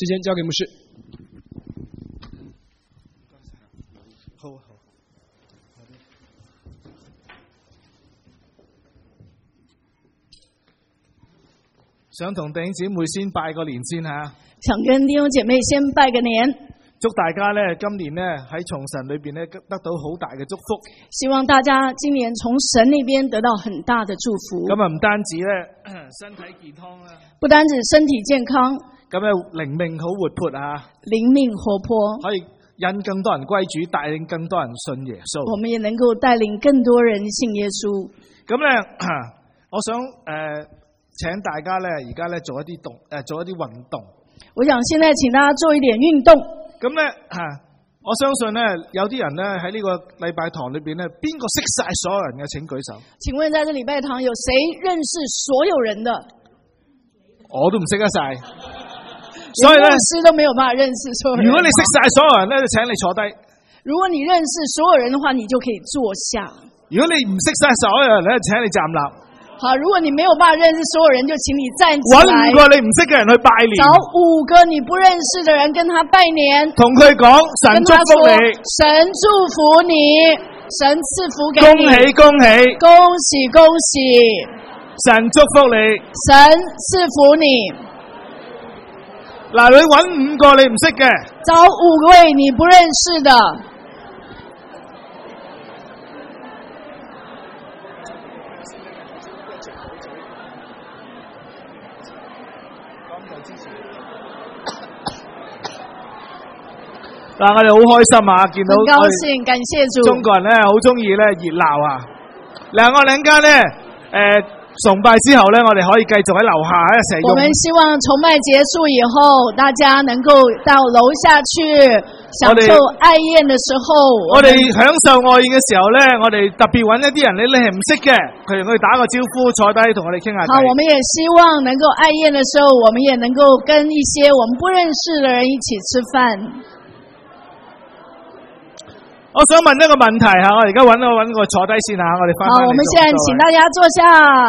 时间交给牧师。 想同弟兄姊妹先拜個年先吓， 想跟弟兄姐妹先拜個年。 祝大家咧今年咧喺從神裏邊咧得到好大嘅祝福。 希望大家今年從神那邊得到很大的祝福。 咁啊唔單止咧身體健康啦， 不單止身體健康， 咁咧靈命好活潑啊， 靈命活潑， 可以引更多人歸主，帶領更多人信耶穌。 我們也能夠帶領更多人信耶穌。 咁咧，我想請大家咧而家咧做一啲運動。 我想現在請大家做一點運動。 咁咧我相信咧有啲人咧喺呢個禮拜堂裏邊咧，邊個識晒所有人嘅？請舉手。 請問在這禮拜堂有誰認識所有人的？ 我都唔識得晒，所以咧， 牧師都沒有辦法認識所有人。 如果你識晒所有人咧，就請你坐低。 如果你認識所有人的話，你就可以坐下。 如果你唔識晒所有人咧，請你站立。 好，如果你沒有辦法認識所有人，就請你站起來。 搵5個你唔識嘅人去拜年。 找5個你不認識的人跟他拜年。 同佢講神祝福你。 神祝福你，神賜福給你。 恭喜恭喜， 恭喜恭喜。 神祝福你， 神賜福你。 嗱，你搵5個你唔識嘅， 找5位你不認識的。 嗱，我哋好開心啊！見到很高興，感謝主。 中國人咧好中意咧熱鬧啊！嗱，我哋陣間咧崇拜之後咧，我哋可以繼續喺樓下喺一齊用。 我們希望崇拜結束以後，大家能夠到樓下去享受愛宴的時候。 我哋享受愛宴嘅時候咧，我哋特別揾一啲人你係唔識嘅，佢哋可以打個招呼，坐低同我哋傾下偈。 好，我們也希望能夠愛宴的時候，我們也能夠跟一些我們不認識的人一起吃飯。 我想問一個問題吓，我而家揾個坐低先吓，我哋翻返嚟。 好，我們現在請大家坐下。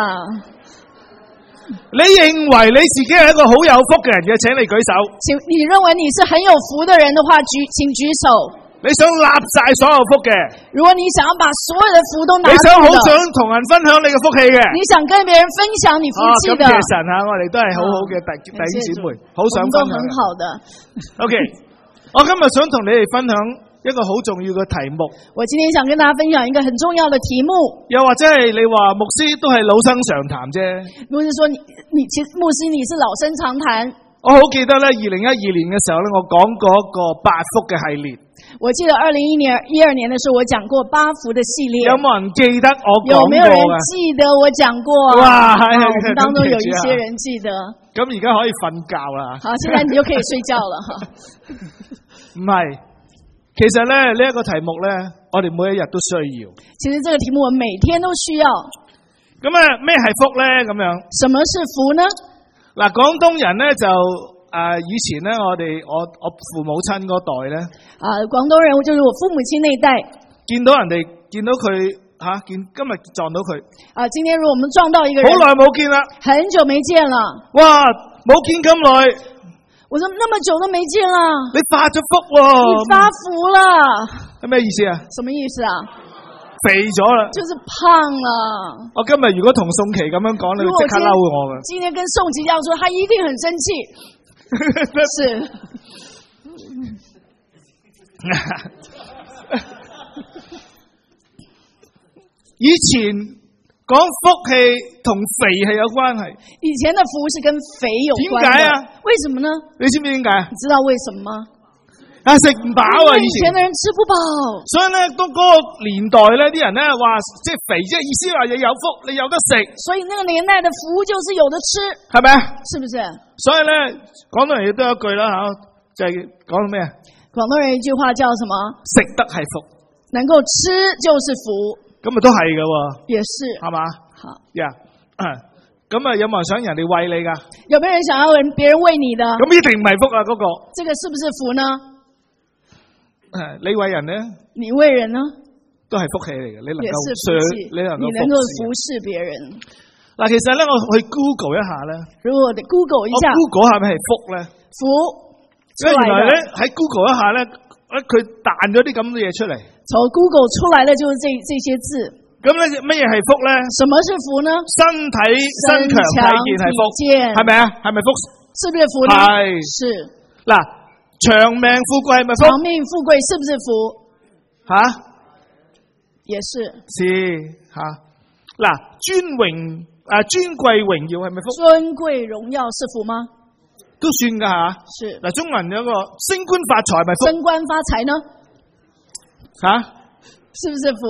你認為你自己係一個好有福嘅人嘅，請你舉手。 你認為你是很有福的人的話，請舉手。 你想立晒所有福嘅？ 如果你想要把所有的福都拿住的， 你想好想同人分享你嘅福氣嘅？ 你想跟別人分享你福氣的？ 感謝神吓，我哋都係好好嘅弟兄姊妹，好想分享。 都很好的。 OK， 我今日想同你哋分享一個好重要嘅題目。 我今天想跟大家分享一個很重要的題目。 又或者係你話牧師都係老生常談啫。 牧師說其實牧師你是老生常談。 我好記得咧，2012年嘅時候咧，我講過一個8福嘅系列。 我記得2012年的時候，我講過8福的系列。 有冇人記得我講過？ 有沒有人記得我講過？ 哇， 我們當中有一些人記得。 咁而家可以瞓覺啦。 好，現在你就可以睡覺了哈。 唔係。其實咧呢一個題目咧，我哋每一日都需要。 其實這個題目我們每天都需要。 咁啊，咩係福咧？咁樣。什麼是福呢？ 嗱，廣東人咧就以前咧，我父母親嗰代咧。 廣東人就是我父母親那一代。見到佢今日撞到佢。今天如果我們撞到一個人。好耐冇見啦。 很久沒見了。 哇，冇見咁耐。 我說那麼久都沒見了， 你發咗福喎！ 你發福了， 係咩意思啊？ 什麼意思啊？ 肥咗啦， 就是胖了。 我今日如果同宋琪咁樣講，你會即刻嬲我嘅。 今天跟宋琪這樣說，他一定很生氣。是。 以前。講福氣同肥係有關係。 以前的福是跟肥有關的。點解啊？為什麼呢？ 你知唔知點解？ 你知道為什麼嗎？ 食唔飽啊！ 以前的人吃不飽。 所以咧，當嗰個年代咧，啲人咧話即係肥，即係意思話你有福，你有得食。 所以那個年代的福就是有得吃， 係咪啊？ 是不是？ 所以咧，廣東人亦都有一句啦吓，就係講到咩啊？廣東人一句話叫什麼？食得係福， 能夠吃就是福。 咁咪都係㗎喎， 也是， 係嘛？ 好呀，咁啊有冇人想人哋餵你㗎？ 有沒有人想要別人餵你的？ 咁一定唔係福啊嗰個。 這個是不是福呢？ 你餵人呢？ 你餵人呢？ 都係福氣嚟嘅，你能夠你能夠服侍別人。 嗱，其實咧我去 Google 一下咧。 如果我哋 Google 一下。 我 Google 下咪係福咧？ 福。 來的。 原來咧喺 Google 一下咧，佢彈咗啲咁嘅嘢出嚟。 從 Google 出來的就是這些字。 咁咧乜嘢係福咧？ 什麼是福呢？ 身體身強體健係福，係咪啊？係咪福？ 是不是福呢？是。 嗱，長命富貴係咪福？ 長命富貴是不是福？ 吓？ 也是。 是吓。嗱，尊貴榮耀係咪福？ 尊貴榮耀是福嗎？ 都算噶吓。是。嗱，中文有一個升官發財係咪福？ 升官發財呢？ 吓？ 是不是福？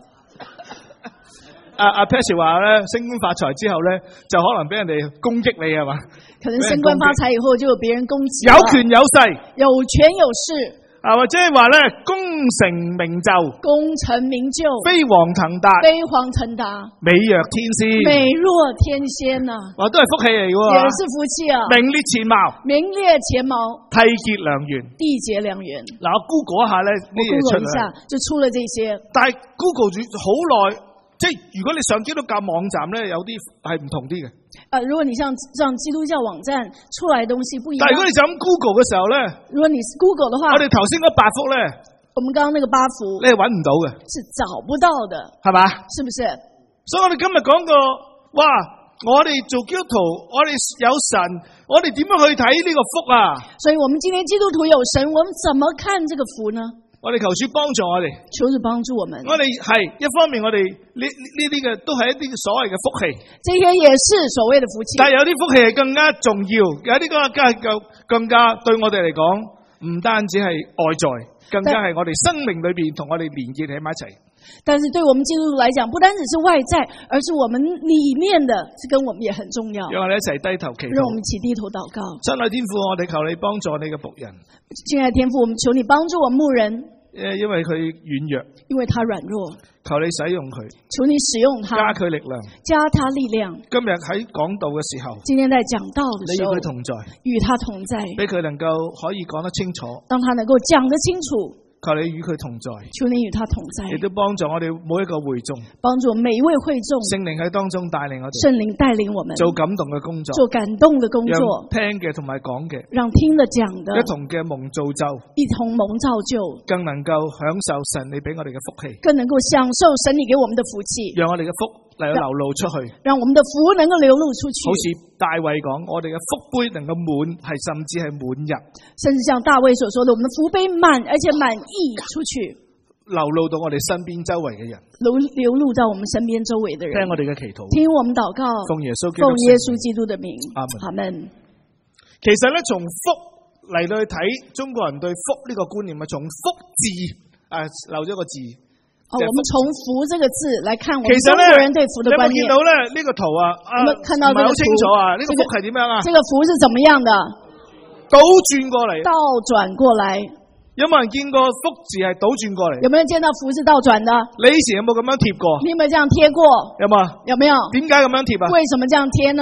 阿 Patrick 話咧，升官發財之後咧，就可能俾人哋攻擊你係嘛？ 可能升官發財以後就有別人攻擊。 有權有勢。 有權有勢。 或者係話咧，功成名就。 功成名就。 飛黃騰達。 飛黃騰達。 美若天仙。 美若天仙啊！ 哇，都係福氣嚟嘅喎。 也是福氣啊！ 名列前茅。名列前茅。 締結良緣。締結良緣。嗱，我 Google 一下咧，呢嘢出嚟。 一下就出了這些。 但係 Google 住好耐。即係如果你上基督教網站咧，有啲係唔同啲嘅。 如果你上基督教網站出來的東西不一樣。但係如果你就咁 Google 嘅時候咧， 如果你是 Google 的話， 我哋頭先嗰8幅咧， 我們剛剛那個8幅， 你係揾唔到嘅， 是找不到的， 係嘛？ 是不是？ 所以我哋今日講過，哇！我哋做基督徒，我哋有神，我哋點樣去睇呢個福啊？ 所以我們今天基督徒有神，我們怎麼看這個福呢？ 我哋求主幫助我哋， 求主幫助我們。我哋係一方面，我哋呢啲嘅都係一啲所謂嘅福氣， 這些也是所謂的福氣。 但係有啲福氣係更加重要，有啲更加對我哋嚟講，唔單止係外在，更加係我哋生命裏邊同我哋連結喺埋一齊。 但是對我們基督徒來講，不單只是外在，而是我們裏面的，是跟我們也很重要。 讓我哋一齊低頭祈禱。 讓我們一起低頭禱告。親愛天父，我哋求你幫助你嘅僕人。 親愛天父，我們求你幫助我們牧人。 因為佢軟弱， 因為他軟弱， 求你使用佢， 求你使用他， 加佢力量， 加他力量。 今日喺講道嘅時候， 今天在講道的時候， 你與佢同在， 與他同在， 俾佢能夠可以講得清楚， 當他能夠講得清楚。 求你與佢同在， 求你與他同在， 亦都幫助我哋每一個會眾， 幫助每一位會眾， 聖靈喺當中帶領我哋， 聖靈帶領我們做感動嘅工作， 做感動的工作， 讓聽嘅同埋講嘅， 讓聽的講的一同嘅蒙造就， 一同蒙造就， 更能夠享受神你俾我哋嘅福氣， 更能夠享受神你給我們的福氣， 讓我哋嘅福嚟流露出去， 讓我們的福能夠流露出去。 好似大衛講，我哋嘅福杯能夠滿，係甚至係滿溢。 甚至像大衛所說的，我們的福杯滿，而且滿溢出去， 流露到我哋身邊周圍嘅人， 流露到我們身邊周圍的人。 聽我哋嘅祈禱， 聽我們禱告，奉耶穌基督的名，阿門。 其實咧，從福嚟到去睇中國人對福呢個觀念，係從福字漏咗個字。 我們從福這個字來看，我們中國人對福的觀念。 你有冇見到咧呢個圖啊？ 我們看到這個圖， 唔係好清楚啊！呢個福係點樣啊？ 這個福是怎麼樣的？ 倒轉過嚟。倒轉過來。 有冇人見過福字係倒轉過嚟？ 有沒有見到福是倒轉的？ 你以前有冇咁樣貼過？ 你有沒有這樣貼過？ 有冇？ 有沒有？ 點解咁樣貼啊？ 為什麼這樣貼呢？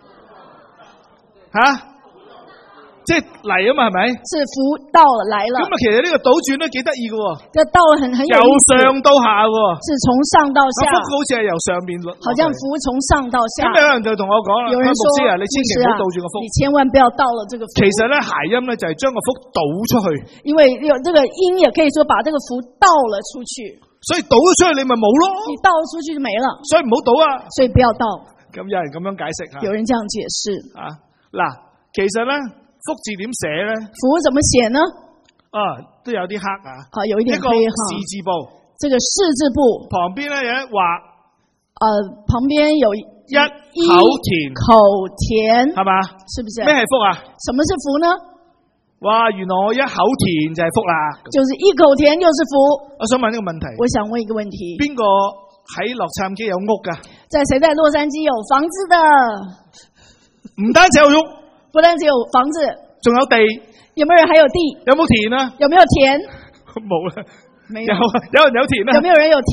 吓？即係嚟啊嘛，係咪？ 是福到了來了。 咁啊，其實呢個倒轉都幾得意嘅。 這倒很有意思。 由上到下嘅。 是從上到下。 福好似係由上邊落。 好像福從上到下。 咁有人就同我講啦， 有人說， 牧師啊，你千祈唔好倒轉個福。 你千萬不要倒了這個福。 其實咧，諧音咧就係將個福倒出去。因為有這個音也可以說把這個福倒了出去。 所以倒咗出去你咪冇咯。 你倒出去就沒了。 所以唔好倒啊。 所以不要倒。咁有人咁樣解釋吓。 有人這樣解釋。 嗱，其實咧。福字點寫咧？ 福怎麼寫呢？ 都有啲黑啊。 好，有一點黑哈。 士字部。 這個士字部。 旁邊咧有一畫。 旁邊有一口田。 口田。係嘛？是不是？ 咩係福啊？ 什麼是福呢？ 哇！原來我一口田就係福啦。 就是一口田就是福。 我想問呢個問題。 我想問一個問題。邊個喺洛杉磯有屋噶？ 在誰在洛杉磯有房子的？ 唔單止有屋。 不但只有房子， 仲有地。 有沒有人還有地？ 有冇田啊？ 有沒有田？ 冇啦。 沒有。 有人有田啊？ 有沒有人有田？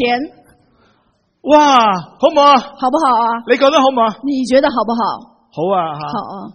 哇，好唔好啊？ 好不好啊？ 你覺得好唔好啊？ 你覺得好不好？ 好啊， 好啊。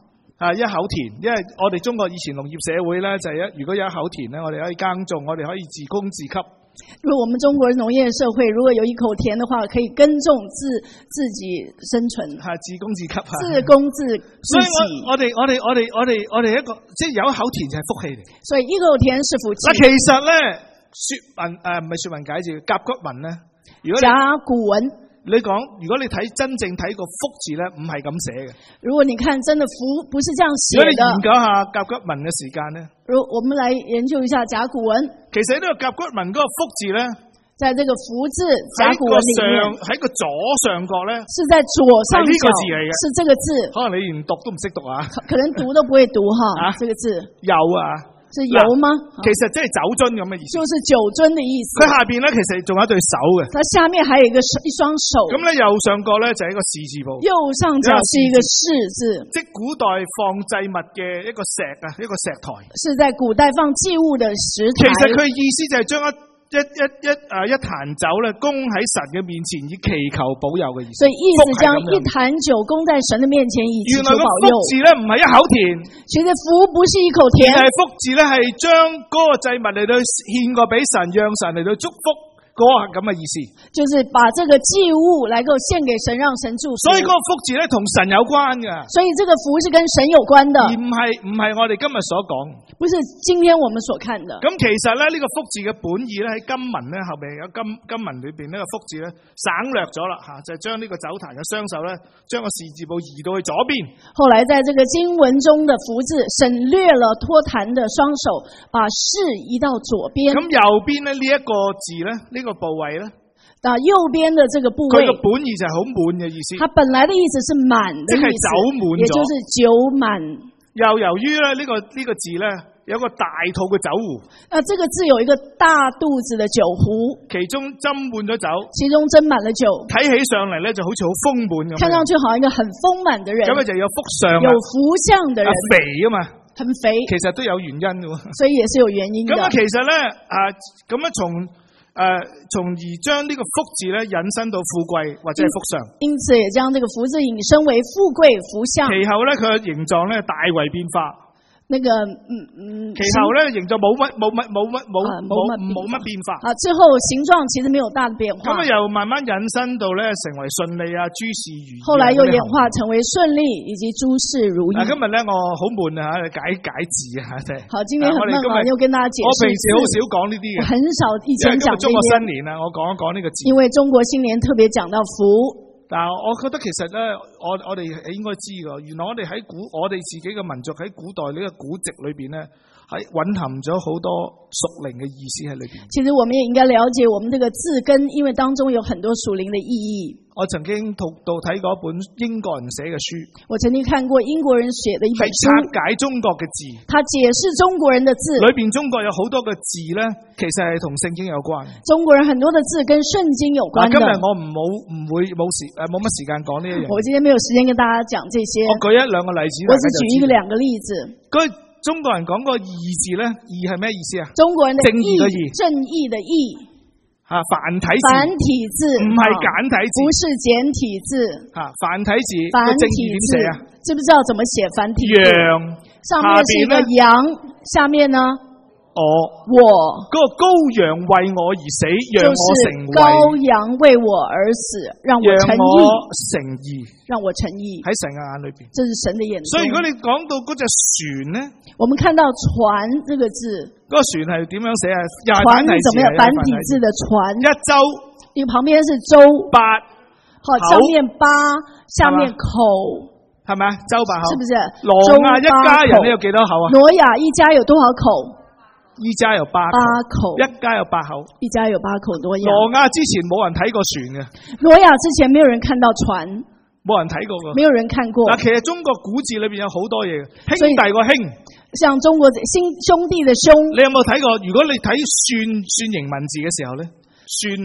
一口田，因為我哋中國以前農業社會咧，就係如果有一口田咧，我哋可以耕種，我哋可以自供自給。 如果我們中國農業社會，如果有一口田的話，可以耕種自己生存， 自供自給， 自供自給。 所以我哋一個即係有一口田就係福氣嚟。 所以一口田是福氣。 嗱，其實咧說文唔係說文解字，甲骨文咧，如果甲骨文。 你講，如果你睇真正睇個福字咧，唔係咁寫嘅。 如果你看真的福不是這樣寫的。 如果你研究下甲骨文嘅時間咧， 我們來研究一下甲骨文。 其實呢個甲骨文嗰個福字咧， 在這個福字甲骨文裏面， 喺個左上角咧， 是在左上角， 係呢個字嚟嘅， 是這個字。 可能你連讀都唔識讀啊， 可能讀都不會讀哈，這個字。 有啊。 是油嗎？ 其實即係酒樽咁嘅意思， 就是酒樽的意思。 佢下邊咧其實仲有一對手嘅， 它下面還有一雙手。 咁咧右上角咧就係一個士字部， 右上角是一個士字， 即古代放祭物嘅一個石啊，一個石台。 是在古代放祭物的石台。 其實佢意思就係將一壇酒咧供喺神嘅面前，以祈求保佑嘅意思。 所以意思將一壇酒供在神的面前，以祈求保佑。 原來個福字咧唔係一口田， 其實福不是一口田， 而係福字咧係將嗰個祭物嚟到獻過俾神，讓神嚟到祝福。嗰個咁嘅意思， 就是把這個祭物來夠獻給神，讓神祝福。 所以嗰個福字咧同神有關嘅， 所以這個福是跟神有關的， 而唔係我哋今日所講， 不是今天我們所看的。 咁其實咧呢個福字嘅本意咧喺金文咧後邊有金文裏邊呢個福字咧省略咗啦吓，就係將呢個酒壇嘅雙手咧將個士字部移到去左邊。後來在這個經文中的福字省略了托壇的雙手，把士移到左邊。咁右邊咧呢一個字咧呢個部位咧，右邊的這個部位，佢個本意就係好滿嘅意思。它本來的意思是滿的意思，即係酒滿咗，也就是酒滿。又由於咧呢個字咧有個大肚嘅酒壺，這個字有一個大肚子的酒壺，其中斟滿咗酒，其中斟滿了酒，睇起上嚟咧就好似好豐滿咁，看上去好像一個很豐滿的人。咁就有福相，有福相的人，肥啊嘛。很肥，其實都有原因嘅，所以也是有原因的。咁其實咧，咁樣從而將呢個福字咧引申到富貴或者係福相，因此也將這個福字引申為富貴福相。其後咧佢嘅形狀咧大為變化。其後咧形狀冇乜變化。之後形狀其實沒有大的變化。咁又慢慢引申到咧成為順利啊，諸事如意。後來又演化成為順利以及諸事如意。今日咧我好悶啊，解字啊，真係。好，今天很悶啊，又跟大家解釋。我平時好少講呢啲嘅，很少以前講呢啲。中國新年啊，我講一講呢個字。因為中國新年特別講到福。但係我覺得其實咧，我哋應該知㗎。原來我哋我哋自己嘅民族喺古代呢個古籍裏邊咧，係蘊含咗好多屬靈嘅意思喺裏邊。其實我們也應該了解我們這個字根，因為當中有很多屬靈的意義。我曾經睇過一本英國人寫嘅書。我曾經看過英國人寫的一本書，係拆解中國嘅字。他解釋中國人的字，裏邊中國有好多嘅字咧，其實係同聖經有關。中國人很多的字跟聖經有關的。今日我冇乜時間講呢一樣。我今天沒有時間跟大家講這些。我舉一兩個例子。我只舉兩個例子。中國人講個義字咧，義係咩意思啊？中國人的正義嘅義，正義的義。繁體字唔係簡體字，不是簡體字。繁體字正義點寫啊？知不知道怎麼寫繁體字？羊，上面是一個羊，下面呢？我嗰個羔羊為我而死，讓我成為羔羊為我而死，讓我成義，讓我成義。喺神嘅眼裏邊，這是神的眼中。所以如果你講到嗰隻船呢，我們看到船這個字，嗰個船係點樣寫啊？船怎麼樣？繁體字的船，一舟，你旁邊是舟，八，好，上面八，下面口，係咪啊？舟八口，是不是？挪亞一家人呢有幾多口啊？挪亞一家有多少口？一家有八口，一家有八口，一家有八口。挪亞之前冇人睇過船嘅，挪亞之前沒有人看到船，冇人睇過嘅，沒有人看過。嗱，其實中國古字裏邊有好多嘢，兄弟個兄，像中國兄弟的兄，你有冇睇過？如果你睇算形文字嘅時候咧，算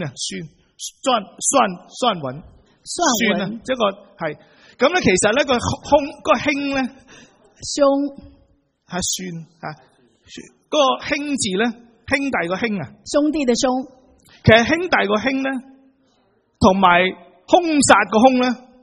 文，即個係咁咧。其實咧個兄咧，兄係算啊。嗰個兄字咧，兄弟個兄啊，兄弟的兄。其實兄弟個兄咧，同埋兇殺個兇咧，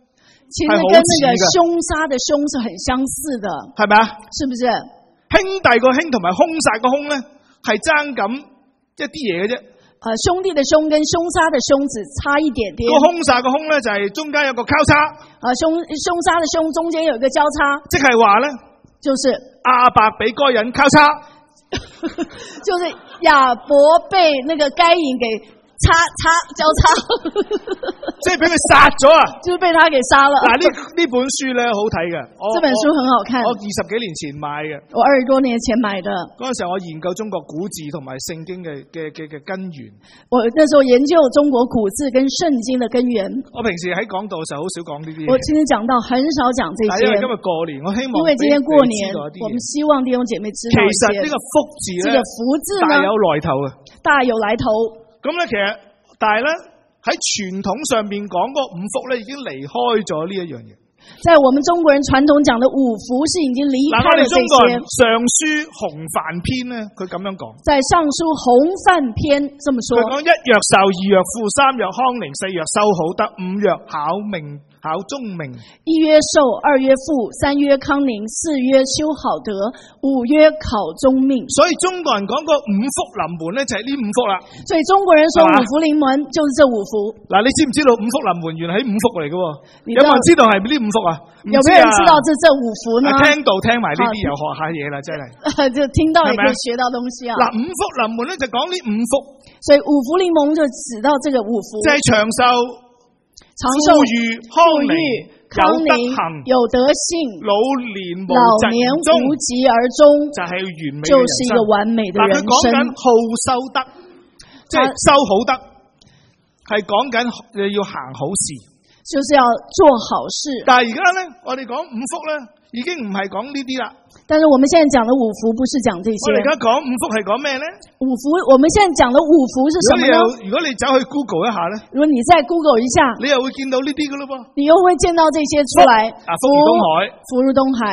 其實跟那個兇殺的兇是很相似的， 係咪啊？ 是不是？ 兄弟個兄同埋兇殺個兇咧，係爭咁一啲嘢嘅啫。 兄弟的兄跟兇殺的兇只差一點點。 個兇殺個兇咧就係中間有個交叉。 兇殺的兇中間有一個交叉， 即係話咧， 就是亞伯俾該隱交叉， 就是亞伯被那個該隱給交叉， 即係俾佢殺咗啊！ 就是被他給殺了。 嗱，呢本書咧好睇嘅， 這本書很好看。 我20幾年前買嘅， 我20多年前買的。 嗰陣時候我研究中國古字同埋聖經嘅根源。 我那時候研究中國古字跟聖經的根源。 我平時喺講道嘅時候好少講呢啲嘢。 我今天講到很少講這些。 因為今日過年，我希望因為今天過年，我們希望弟兄姐妹知道一些。 其實呢個福字咧， 這個福字呢， 大有來頭嘅， 大有來頭。 咁咧，其實但係咧喺傳統上面講嗰五福咧，已經離開咗呢一樣嘢。 在我們中國人傳統講的五福是已經離開了這些。 上書洪範篇咧，佢咁樣講。在上書洪範篇這麼說。 佢講1曰壽，2曰富，3曰康寧，4曰修好德，5曰考聰明。 1曰壽，2曰富，3曰康寧，4曰修好德，5曰考聰明。 所以中國人講個五福臨門咧，就係呢五福啦。 所以中國人說五福臨門就是這五福。嗱， 你知唔知道五福臨門原來係五福嚟嘅？有冇人知道係呢五福啊？ 有沒有人知道這五福呢？ 聽到聽埋呢啲又學下嘢啦，真係。 就聽到也可以學到東西啊。 嗱，五福臨門咧就講呢五福。 所以五福臨門就指到這個五福。即係長壽。 長壽、富裕、康寧、有德性、 老年無疾而終，就是一個完美的人生。佢講緊好修德，即係修好德，係講緊要行好事， 就是要做好事。 但係而家咧，我哋講五福咧，已經唔係講呢啲啦。 但是我們現在講的五福不是講這些。 我哋而家講五福係講咩咧？ 五福，我們現在講的五福是什麼呢？ 如果你走去 Google 一下咧， 如果你再 Google 一下， 你又會見到呢啲噶咯噃。 你又會見到這些出來。 福如東海， 福如東海。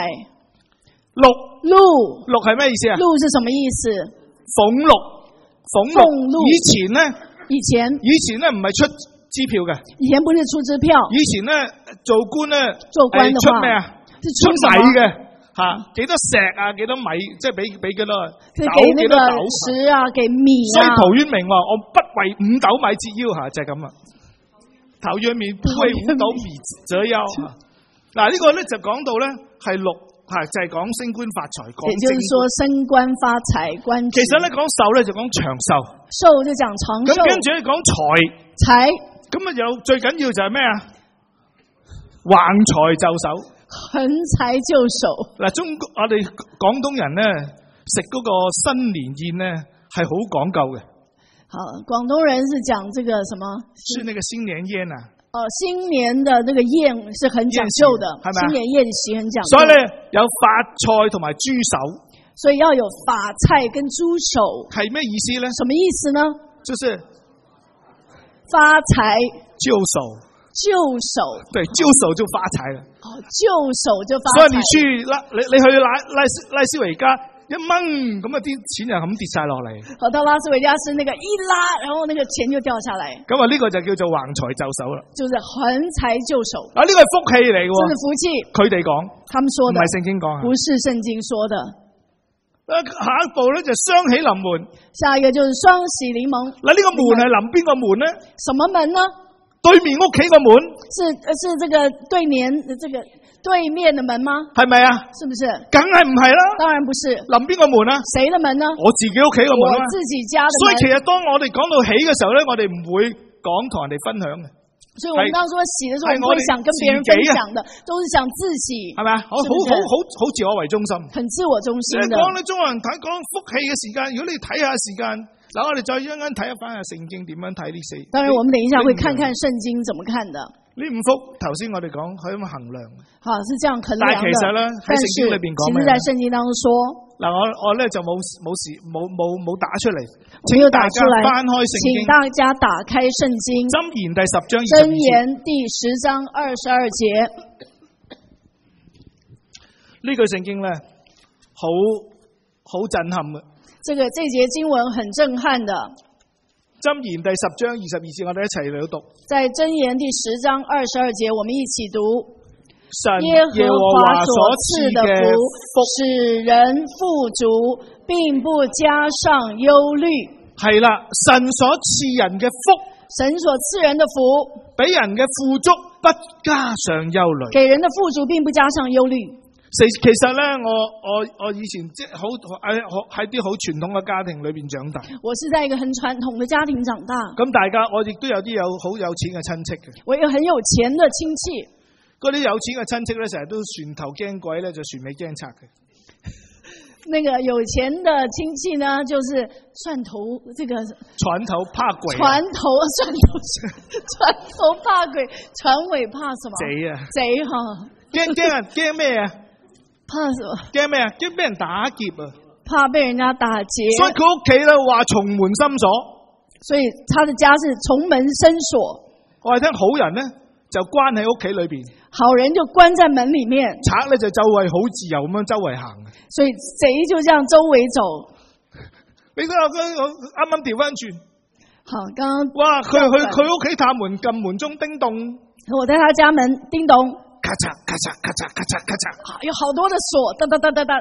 祿係咩意思啊？ 祿是什麼意思？ 俸祿。以前咧唔係出支票嘅。 以前不是出支票。 以前咧做官咧， 的出咩啊？出米嘅。幾多石啊？幾多米？即係俾幾多豆？幾多豆石啊？給米啊？ 所以陶淵明話：我不為5斗米折腰，就係咁啊！陶淵明不為5斗米折腰。嗱，呢個咧就講到咧係祿，就係講升官發財。 也就是說升官發財官職。 其實咧講壽咧就講長壽， 壽就講長壽。 咁跟住咧講財，咁啊有最緊要就係咩啊？橫財就手。 橫財就手。嗱， 我哋廣東人咧食嗰個新年宴咧係好講究嘅。 好，廣東人是講這個什麼？ 是那個新年宴啊。 新年的那個宴是很講究的，係咪？新年宴席很講究。 所以咧有發菜同埋豬手。 所以要有發菜跟豬手。係咩意思咧？什麼意思呢？就是發財就手。 就手， 對，就手就發財了。 就手就發財。 所以你去你去拉斯維加一掹，咁啊啲錢就咁跌晒落嚟。 到拉斯維加斯那個一拉，然後那個錢就掉下來。 咁啊呢個就叫做橫財就手啦。 就是橫財就手。 呢個係福氣嚟嘅。這是福氣。佢哋講， 他們說的， 唔係聖經講， 不是聖經說的。 下一步咧就雙喜臨門。下一個就是雙喜臨門。呢個門係臨邊個門咧？ 什麼門呢？ 對面屋企個門是這個對面的門嗎？ 係咪啊？ 是不是？ 梗係唔係啦。當然不是。 臨邊個門啊？ 誰的門呢？ 我自己屋企個門啊。 我自己家的門。 所以其實當我哋講到喜嘅時候咧，我哋唔會講同人哋分享嘅。 所以我們當說喜的時候，我們不會想跟別人分享的，都是想自己。係咪啊？好自我為中心。很自我中心的。 講你中國人講福氣嘅時間，如果你睇下時間。嗱，我哋再一陣間睇一翻下聖經點樣睇呢四。 當然，我們等一下會看看聖經怎麼看的。 呢五福頭先我哋講係咁衡量。 好，是這樣衡量的。 但係其實咧喺聖經裏邊講咩？ 其實在聖經當中說。 嗱，我咧就冇打出嚟。 沒有打出來。 翻開聖經。 請大家打開聖經。 箴言第10章22節。 箴言第10章22節。 呢句聖經咧，好震撼嘅。 這節經文很震撼的。 箴言第10章22節，我哋一齊嚟讀。 在箴言第10章22節，我們一起讀。 神耶和華所賜的福，使人富足，並不加上憂慮。 係啦，神所賜人嘅福， 神所賜人的福， 俾人嘅富足不加上憂慮， 給人的富足並不加上憂慮。 其實咧，我以前即係喺啲好傳統嘅家庭裏邊長大。 我是在一個很傳統的家庭長大。 咁大家我亦都有啲好有錢嘅親戚嘅。 我有很有錢的親戚。 嗰啲有錢嘅親戚咧，成日都船頭驚鬼咧，就船尾驚賊嘅。 那個有錢的親戚呢，就是船頭這個船頭怕鬼， 船頭怕鬼，船尾怕什麼？ 賊啊！ 賊哈！ 驚咩啊？ 怕什麼？ 驚咩啊？驚俾人打劫啊！ 怕被人家打劫。 所以佢屋企咧話重門深鎖， 所以他的家是重門深鎖。 我係聽好人咧就關喺屋企裏邊， 好人就關在門裏面， 賊咧就周圍好自由咁樣周圍行。 所以賊就這樣周圍走。 你睇下我啱啱調翻轉， 好，剛剛哇！佢屋企探門撳門鐘叮咚， 我在他家門叮咚， 咔嚓咔嚓咔嚓咔嚓咔嚓， 有好多的鎖，噠噠噠噠噠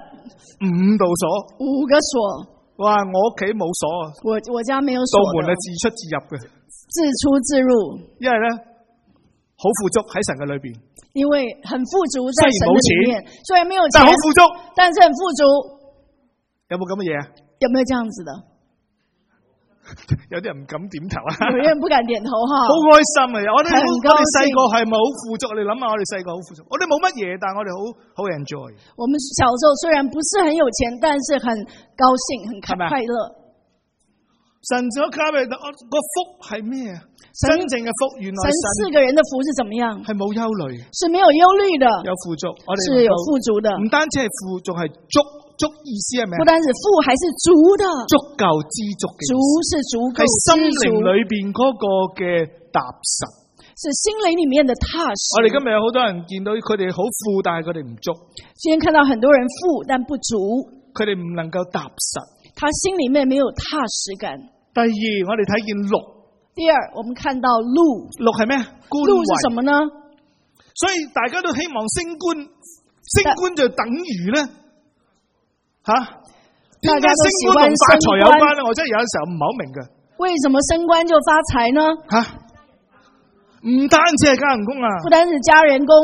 ，5道鎖 ，5個鎖。 哇！我屋企冇鎖啊， 我家沒有鎖， 道門係自出自入嘅， 自出自入。 因為咧好富足喺神嘅裏邊， 因為很富足在神的裏面，雖然沒有錢， 但好富足， 但是很富足。 有冇咁嘅嘢啊？ 有沒有這樣子的？ 有啲人唔敢點頭啊！ 有人不敢點頭哈。 好開心啊！我哋細個係咪好富足？你諗下，我哋細個好富足，我哋冇乜嘢，但係我哋好 enjoy。 我們小時候雖然不是很有錢，但是很高興，很快樂。 神所加俾個福係咩啊？真正嘅福，原來神賜個人的福是怎麼樣？ 係冇憂慮， 是沒有憂慮的， 有富足，我哋是有富足的。 唔單止係富，仲係足意思係咩？ 不單止富，還是足的， 足夠知足嘅。 足是足夠， 係心靈裏邊嗰個嘅踏實， 是心靈裏面的踏實。 我哋今日有好多人見到佢哋好富，但係佢哋唔足。 今天看到很多人富但不足， 佢哋唔能夠踏實， 他心裏面沒有踏實感。 第二，我哋睇見鹿。 第二，我們看到鹿。 鹿係咩？ 鹿是什麼呢？ 所以大家都希望升官，升官就等於咧，吓？點解升官同發財有關咧？我真係有陣時候唔係好明嘅。 為什麼升官就發財呢？ 吓，唔單止係加人工啊， 不單止加人工，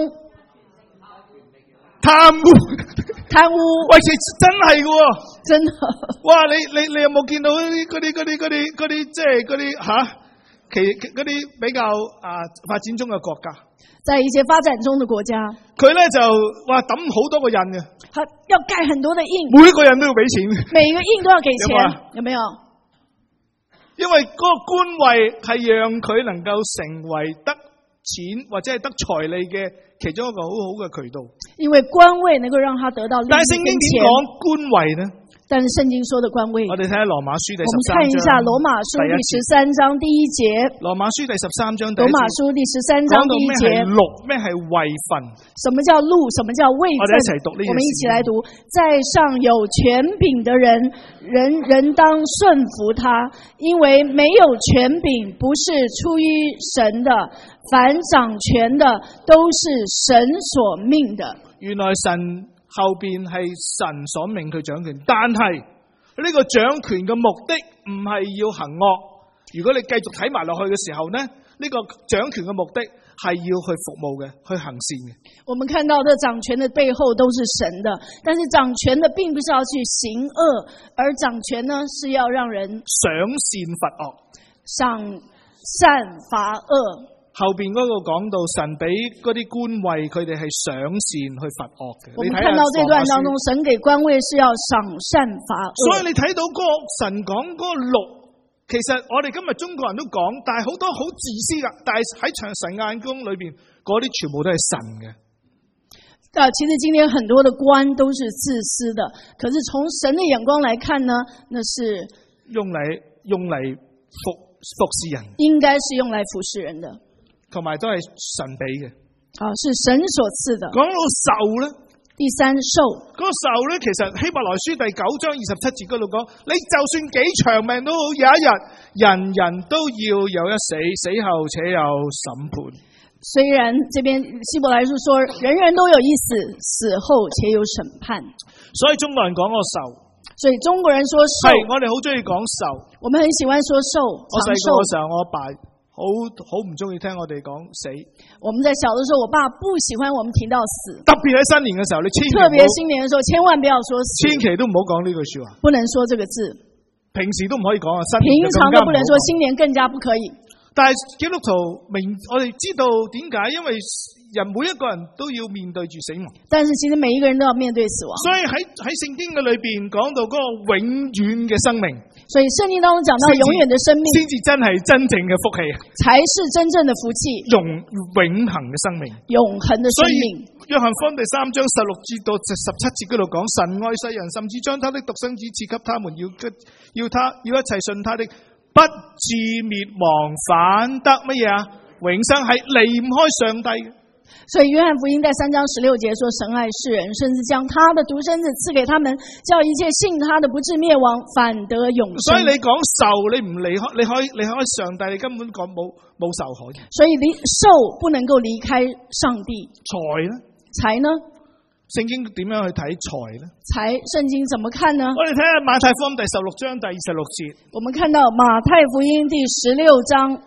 貪污， 喂，真係嘅， 真的。 哇，你有冇見到嗰啲即係嗰啲吓？嗰啲比較發展中嘅國家， 在一些發展中的國家， 佢咧就話抌好多個印嘅， 要蓋很多的印， 每一個人都要俾錢， 每一個印都要給錢，有沒有？ 因為嗰個官位係讓佢能夠成為得錢或者係得財利嘅其中一個好好嘅渠道。因為官位能夠讓他得到利益，但係聖經點講官位呢？但是聖經說的官位，我哋睇下羅馬書第13章，我們看一下羅馬書第13章第1節。羅馬書第13章第1節，羅馬書第13章第1節。講到咩係祿，咩係位分？什麼叫祿？什麼叫位分？我哋一齊讀呢個。我們一起來讀。在上有權柄的人，人當順服他，因為沒有權柄不是出於神的，凡掌權的都是神所命的。原來神後邊係神所命佢掌權，但係呢個掌權嘅目的唔係要行惡。如果你繼續睇埋落去嘅時候呢，呢個掌權嘅目的係要去服務嘅，去行善嘅。我們看到的掌權的背後都是神的，但是掌權的並不是要去行惡，而掌權呢是要讓人賞善罰惡，賞善罰惡。後邊嗰個講到神俾嗰啲官位，佢哋係賞善去罰惡嘅。我們看到這段當中，神給官位是要賞善罰惡。所以你睇到嗰個神講嗰個祿，其實我哋今日中國人都講，但係好多好自私噶。但係喺神眼光裏邊，嗰啲全部都係神嘅。其實今天很多的官都是自私的，可是從神的眼光來看呢，那是用嚟服侍人，應該是用來服侍人的。同埋都係神俾嘅，是神所賜的。講到獸咧，第三獸，嗰個獸咧，其實希伯來書第9章27節嗰度講，你就算幾長命都好，有一日人人都要有一死，死後且有審判。 雖然這邊希伯來書說人人都有一死，死後且有審判。 所以中國人講個仇， 所以中國人說受， 係我哋好中意講仇。 我們很喜歡說受。 我細個嘅時候，我阿爸好唔中意聽我哋講死。 我們在小的時候，我爸不喜歡我們提到死。 特別喺新年嘅時候，你特別新年嘅時候，千萬不要說死， 千祈都唔好講呢句說話。 不能說這個字。 平時都唔可以講啊， 平常都不能說，新年更加不可以。 但係基督徒我哋知道點解？因為人每一個人都要面對住死亡。 但是其實每一個人都要面對死亡。 所以喺聖經嘅裏邊講到嗰個永遠嘅生命。 所以聖經當中講到永遠的生命， 先至真係真正嘅福氣， 才是真正的福氣， 永恆嘅生命， 永恆的生命。 約翰福音第3章16節到17節嗰度講，神愛世人，甚至將他的獨生子賜給他們，要一切信他的不至滅亡，反得乜嘢啊？永生，係離唔開上帝嘅。 所以約翰福音在3章16節說，神愛世人，甚至將他的獨生子賜給他們，叫一切信他的不至滅亡，反得永生。所以你講仇，你唔離開上帝，你根本講冇仇可言。 所以受不能夠離開上帝。財呢？ 聖經點樣去睇財呢？ 財，聖經怎麼看呢？ 我哋睇下馬太福音第16章第26節。 我們看到馬太福音第16章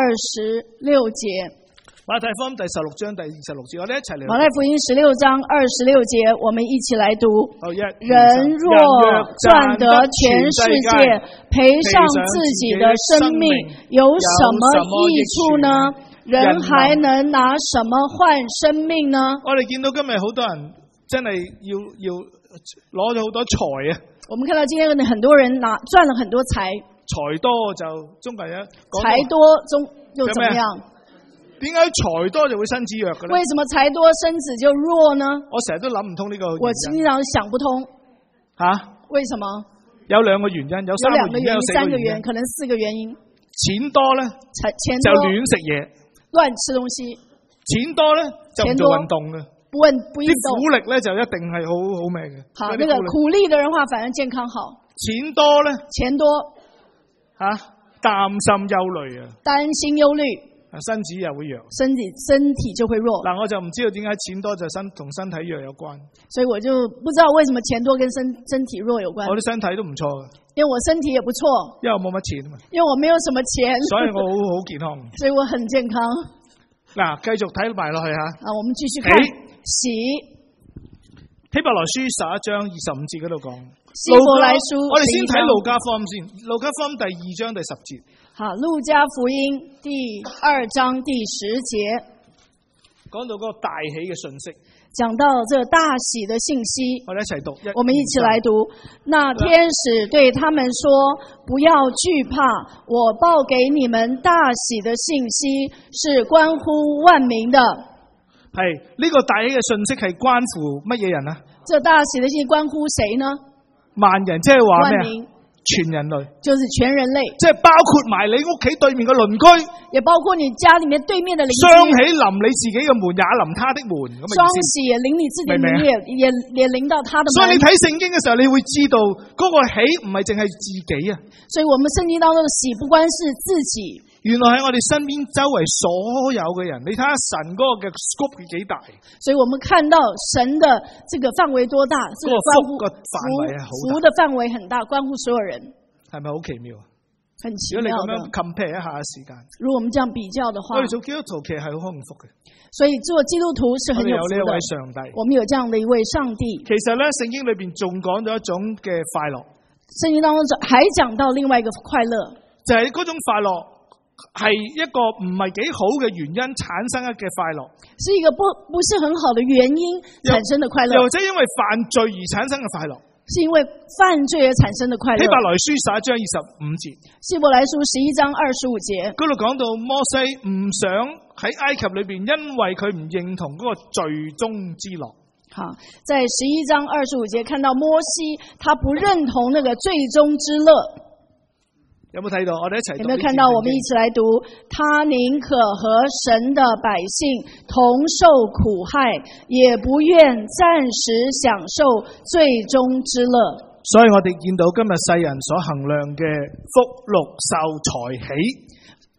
26節。 馬太福音第16章第26節，我哋一齊嚟。 馬太福音16章26節，我們一起來讀。人若賺得全世界，賠上自己的生命，有什麼益處呢？人還能拿什麼換生命呢？ 我哋見到今日好多人真係要攞咗好多財啊！ 我們看到今天很多人賺了很多財， 財多就中國人財多又怎麼樣？ 點解財多就會身子弱嘅咧？ 為什麼財多身子就弱呢？ 我成日都諗唔通呢個原因。 我經常想不通。為什麼？ 有兩個原因，有三個原因，有4個原因， 可能4個原因。 錢多咧，就亂食嘢。 亂吃東西， 錢多咧就唔做運動嘅， 不運動， 苦力咧就一定係好咩嘅。 好，那個苦力的人話，反而健康好。 錢多咧， 錢多， 擔心憂慮啊， 擔心憂慮， 身子又會弱， 身體就會弱。 嗱，我就唔知道點解錢多就同身體弱有關， 所以我就不知道為什麼錢多跟身體弱有關。 我啲身體都唔錯嘅。 因為我身體也不錯， 因為我冇乜錢嘛， 因為我沒有什麼錢， 所以我好健康， 所以我很健康。 嗱，繼續睇埋落去吓。 我們繼續看喜希伯來書11章25節嗰度講。 希伯來書， 我哋先睇路加福音先，路加福音第2章第10節。 好，路加福音第2章第10節， 講到嗰個大喜嘅信息。 講到這大喜的信息， 我哋一齊讀。 我們一起來讀。那天使對他們說：不要懼怕，我報給你們大喜的信息是關乎萬民的。 係呢個大喜嘅信息係關乎乜嘢人啊？ 這大喜的信息關乎誰呢？ 萬人，即係話咩？全人類， 就是全人類， 即係包括埋你屋企對面嘅鄰居， 也包括你家裏面對面的鄰居。 雙喜臨你自己嘅門，也臨他的門。咁雙喜也臨你自己的門，也臨到他的門。 所以你睇聖經嘅時候，你會知道嗰個喜唔係淨係自己啊。 所以我們聖經當中的喜不光是自己。 原來喺我哋身邊周圍所有嘅人，你睇下神嗰個嘅 scope 幾大。 所以我們看到神的這個範圍多大，這個福的範圍很大，關乎所有人。 係咪好奇妙啊？ 很奇妙的。 如果你咁樣 compare 一下時間， 如果我們這樣比較的話， 我哋做基督徒其實係好幸福嘅。 所以做基督徒是很有福的。 我們有呢一位上帝， 我們有這樣的一位上帝。 其實咧，聖經裏邊仲講咗一種嘅快樂。 聖經當中還講到另外一個快樂， 就係嗰種快樂。係一個唔係幾好嘅原因產生嘅快樂， 是一個不是很好的原因產生的快樂， 又或者因為犯罪而產生嘅快樂， 是因為犯罪而產生的快樂。 希伯來書11章25節， 希伯來書11章25節， 嗰度講到摩西唔想喺埃及裏邊，因為佢唔認同嗰個罪中之樂。 好，在11章25節看到摩西他不認同那個罪中之樂。 有冇睇到？我哋一齊讀。 有沒有看到？我們一起來讀。他寧可和神的百姓同受苦害，也不願暫時享受罪中之樂。 所以我哋見到今日世人所衡量嘅福祿壽財喜，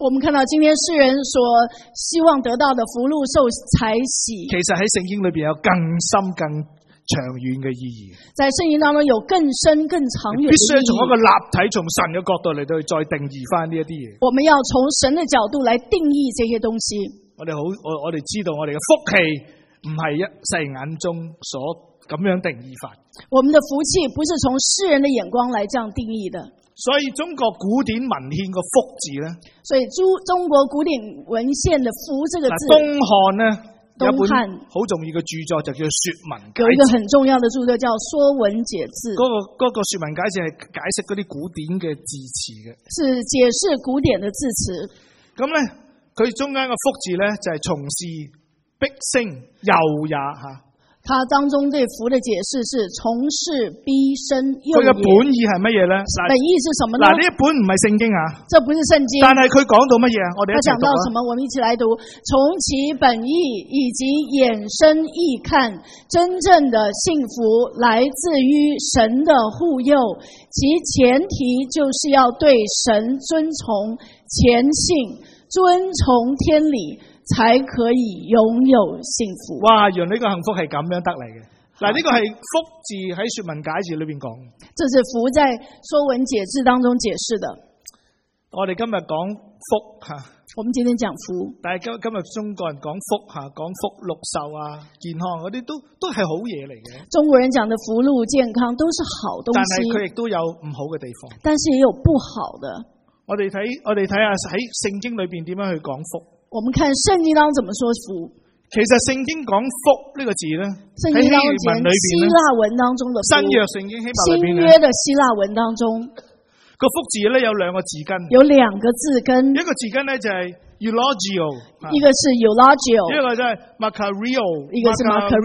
我們看到今天詩人所希望得到的福祿受財喜， 其實喺聖經裏邊有更深更長遠嘅意義。 在聖經當中有更深更長遠的意義。 必須從一個立體從神嘅角度嚟到再定義翻呢一啲嘢。 我們要從神的角度來定義這些東西。 我哋知道我哋嘅福氣唔係一世眼中所咁樣定義法。 我們的福氣不是從世人的眼光來這樣定義的。 所以中國古典文獻個福字咧， 所以中國古典文獻的福這個字， 東漢咧有一本好重要嘅著作就叫《說文解字》， 有一個很重要的著作叫《說文解字》。 嗰個說文解字係解釋嗰啲古典嘅字詞嘅， 是解釋古典的字詞。 咁咧，佢中間個福字咧就係從事必升又也吓。 它當中對福的解釋是從事逼生又也。 佢嘅本意係乜嘢咧？ 本意是什麼呢？ 嗱，呢一本唔係聖經啊， 這不是聖經。 但係佢講到乜嘢啊？我哋一齊讀啊。他講到什麼？ 我們一起來讀。從其本意以及衍生意看，真正的幸福來自於神的護佑，其前提就是要對神遵從虔信，遵從天理，才可以擁有幸福。哇， 原來呢個幸福係咁樣得嚟嘅。嗱，呢個係福字喺說文解字裏邊講。 這是福在說文解字當中解釋的。 我哋今日講福吓， 我們今天講福。 但係今日中國人講福吓，講福祿壽啊、健康嗰啲都係好嘢嚟嘅。 中國人講的福祿健康都是好東西， 但係佢亦都有唔好嘅地方。 但是也有不好的。我哋睇下喺聖經裏邊點樣去講福。 我們看聖經當中怎麼說福。 其實聖經講福呢個字咧， 聖經當中希臘文當中的福， 新約聖經希伯來新約的希臘文當中個福字咧有兩個字根， 有兩個字根， 一個字根咧就係 eulogio， 一個是 eulogio， 一個就係 Makario， 一個是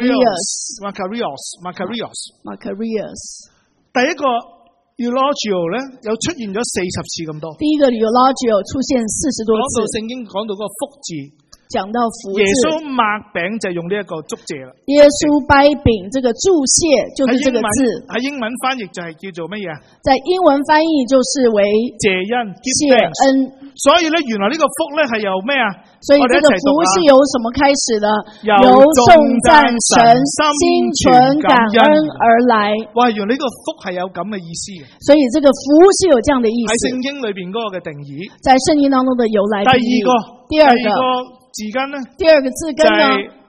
Macarius。第一個 eulogio 咧有出現咗40次咁多。 第一個 eulogio 出現40多次。 聖經講到個福字， 講到福字。 耶穌擘餅就用呢一個祝謝啦。 耶穌掰餅這個祝謝就是這個字。 喺英文翻譯就係叫做乜嘢？ 在英文翻譯就是為謝恩。 所以咧，原來呢個福咧係由咩啊？ 所以這個福是由什麼開始的？由頌讚神、心存感恩而來。 哇，原來呢個福係有咁嘅意思嘅。 所以這個福是有這樣的意思。 喺聖經裏邊嗰個嘅定義。 在聖經當中的由來定義。第二個字根呢？第二個字根呢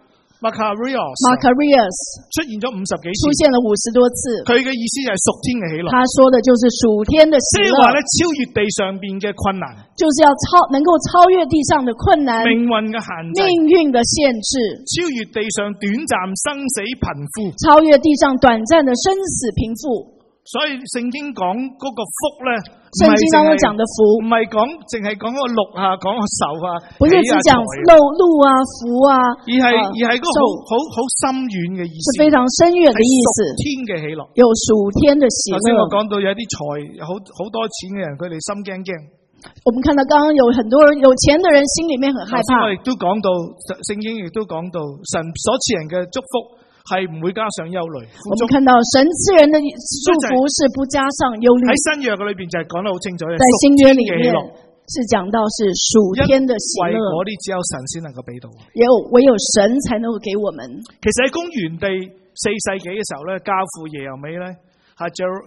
？Macarius 出現咗50幾次， 出現了50多次。 佢嘅意思係屬天嘅喜樂。 他說的就是屬天的喜樂。即係話咧， 超越地上邊嘅困難， 就是要能夠超越地上的困難， 命運嘅限制， 命運的限制， 超越地上短暫生死貧富， 超越地上短暫的生死貧富。 所以聖經講嗰個福咧， 聖經當中講的福唔係淨係講個祿啊，講個壽啊， 不是只講祿啊福啊，而係嗰個好深遠嘅意思， 是非常深遠的意思， 屬天嘅喜樂， 有屬天的喜樂。頭先我講到有啲好多錢嘅人，佢哋心驚驚。 我們看到剛剛有很多人有錢的人心裏面很害怕。 我亦都講到聖經亦都講到神所賜人嘅祝福係唔會加上憂慮。 我們看到神賜人的祝福是不加上憂慮。 喺新約嘅裏邊就係講得好清楚。 在新約裏面是講到是屬天的喜樂。 嗰啲只有神先能夠俾到。 唯有神才能夠給我們。 其實喺公元第4世紀嘅時候咧，教父耶柔美咧係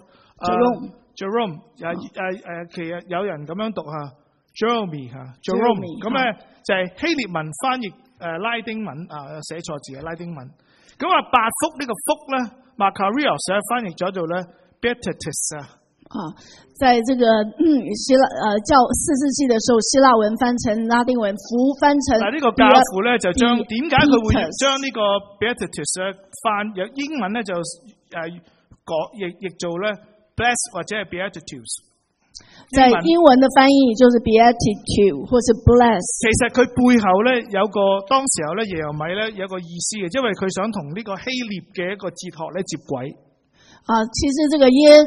Jerome，其實有人咁樣讀吓 Jerome 咁咧就係希臘文翻譯拉丁文寫錯字嘅拉丁文。咁啊，八福呢個福咧 ，Macarius 翻譯咗做咧 Beatitus 在這個教4世紀的時候，希臘文翻成拉丁文，福翻成。但係呢個教父咧就將點解佢會將呢個 Beatitus 翻譯英文咧就譯做咧 Bless 或者係 Beatitudes。在英文的翻譯就是 beatitude 或是 bless。 其實佢背後咧有個當時候咧耶柔米咧有個意思嘅，因為佢想同呢個希臘嘅一個哲學咧接軌。 其實這個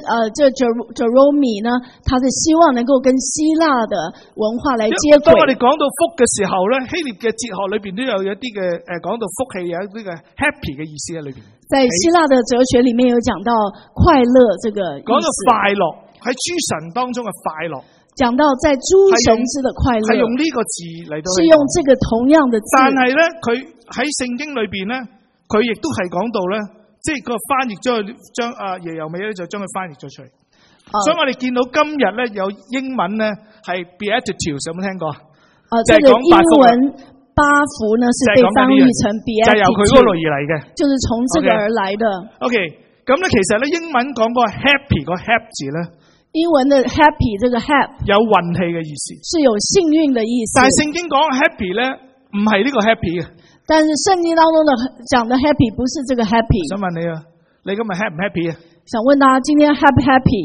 Jerome 呢，他是希望能夠跟希臘的文化來接軌。 當我哋講到福嘅時候咧，希臘嘅哲學裏邊都有一啲嘅講到福氣有一啲嘅 happy 嘅意思喺裏邊。 在希臘的哲學裏面有講到快樂這個意思。 講到快樂。喺諸神當中嘅快樂， 講到在諸神之的快樂， 係用呢個字嚟到， 是用這個同樣的字。 但係咧，佢喺聖經裏邊咧，佢亦都係講到咧，即係個翻譯將耶柔美咧就將佢翻譯咗出嚟。所以我哋見到今日咧有英文咧係 Beatitudes， 有冇聽過？ 這個英文八福呢是被翻譯成 Beatitudes， 就係由佢嗰度而嚟嘅，就是從這個而來的。 OK， 咁咧其實咧英文講個 happy 個 happy 字咧， 英文的 happy 這個 happy 有運氣嘅意思， 是有幸運的意思。 但係聖經講 happy 咧唔係呢個 happy 嘅。但是聖經當中的講的 happy 不是這個 happy。 想問你啊，你今日 happy 唔 happy 啊？ 想問大家今天 happy happy？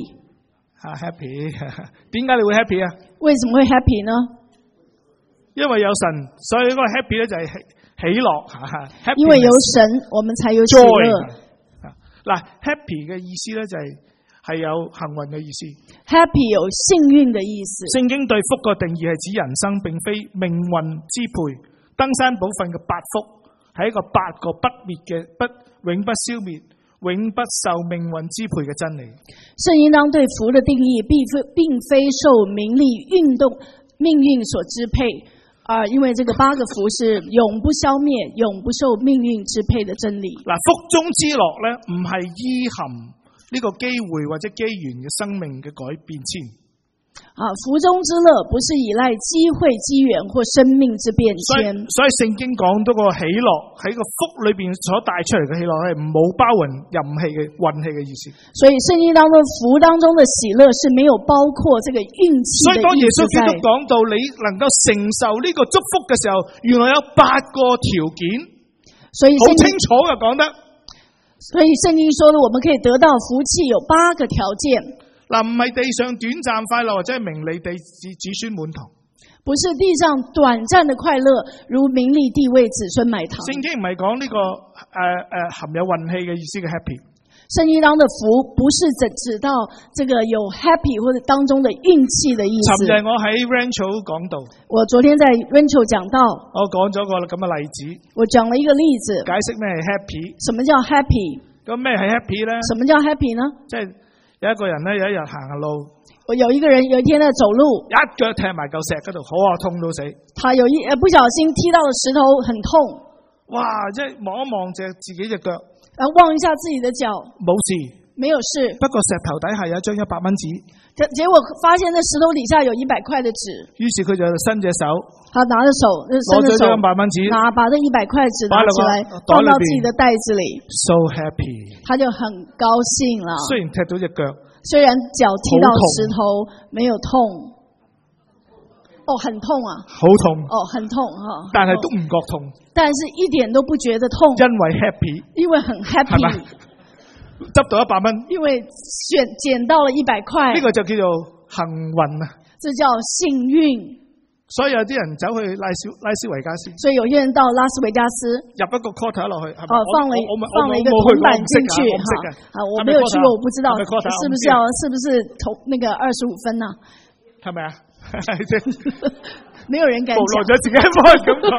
happy， 點解你會 happy 啊？ 為什麼會 happy 呢？ 因為有神，所以嗰個 happy 咧就係喜樂。 因為有神，我們才有喜樂。 嗱 ，happy 嘅意思咧就係有幸運嘅意思。 happy 有幸運嘅意思。 聖經對福嘅定義係指人生，並非命運支配。登山寶訓嘅八福係一個八個不滅嘅永不消滅、永不受命運支配嘅真理。 聖經當對福的定義並非受名利命運所支配，因為這個八個福是永不消滅、永不受命運支配的真理。嗱， 福中之樂咧，唔係依含呢個機會或者機緣嘅生命嘅改變遷。 福中之樂不是依賴機會、機緣或生命之變遷。 所以聖經講到個喜樂喺個福裏邊所帶出嚟嘅喜樂係冇包含任氣嘅運氣嘅意思。 所以聖經當中福當中的喜樂是沒有包括這個運氣的意思。所以當耶穌基督講到你能夠承受呢個祝福嘅時候，原來有8個條件，所以好清楚嘅講得。所以聖經說的我們可以得到福氣有8個條件。 嗱，唔係地上短暫快樂或者係名利地子孫滿堂， 不是地上短暫的快樂如名利地位子孫滿堂。 聖經唔係講呢個含有運氣嘅意思嘅 happy。 聖經當的福不是指到這個有 happy 或者當中的運氣的意思。 尋日我喺 Rancho 講到， 我昨天在 Rancho 講到， 我講咗個咁嘅例子， 我講了一個例子， 解釋咩係 happy。 什麼叫 happy？ 咁咩係 happy 咧？ 什麼叫 happy 呢？ 即係有一個人咧，有一日行路， 有一個人有一天在走路， 一腳踢埋嚿石嗰度，好痛到死。 他不小心踢到了石頭，很痛。 哇！即係望一望自己隻腳， 然後望一下自己的腳， 冇事， 沒有事。 不過石頭底下有一張100蚊紙， 結果發現那石頭底下有100塊的紙。於是佢就伸隻手，他拿着手，伸着手，把這100塊紙拿起來，放到自己的袋子裏。 So happy， 他就很高興了。 雖然踢到隻腳， 雖然腳踢到石頭沒有痛，很痛啊，好痛，很痛哈，但係都唔覺痛，但是一點都不覺得痛，因為 happy， 因為很 happy， 執到100蚊， 因為撿到了100塊， 呢個就叫做幸運啊， 這叫幸運。 所以有啲人走去拉斯維加斯， 所以有些人到拉斯維加斯入一個 quarter 落去， 放了一個銅板進去，我沒有去過，我不知道是不是那個25分呢？ 係咪啊？ 沒有人敢講， 無奈咗自己幫人咁講，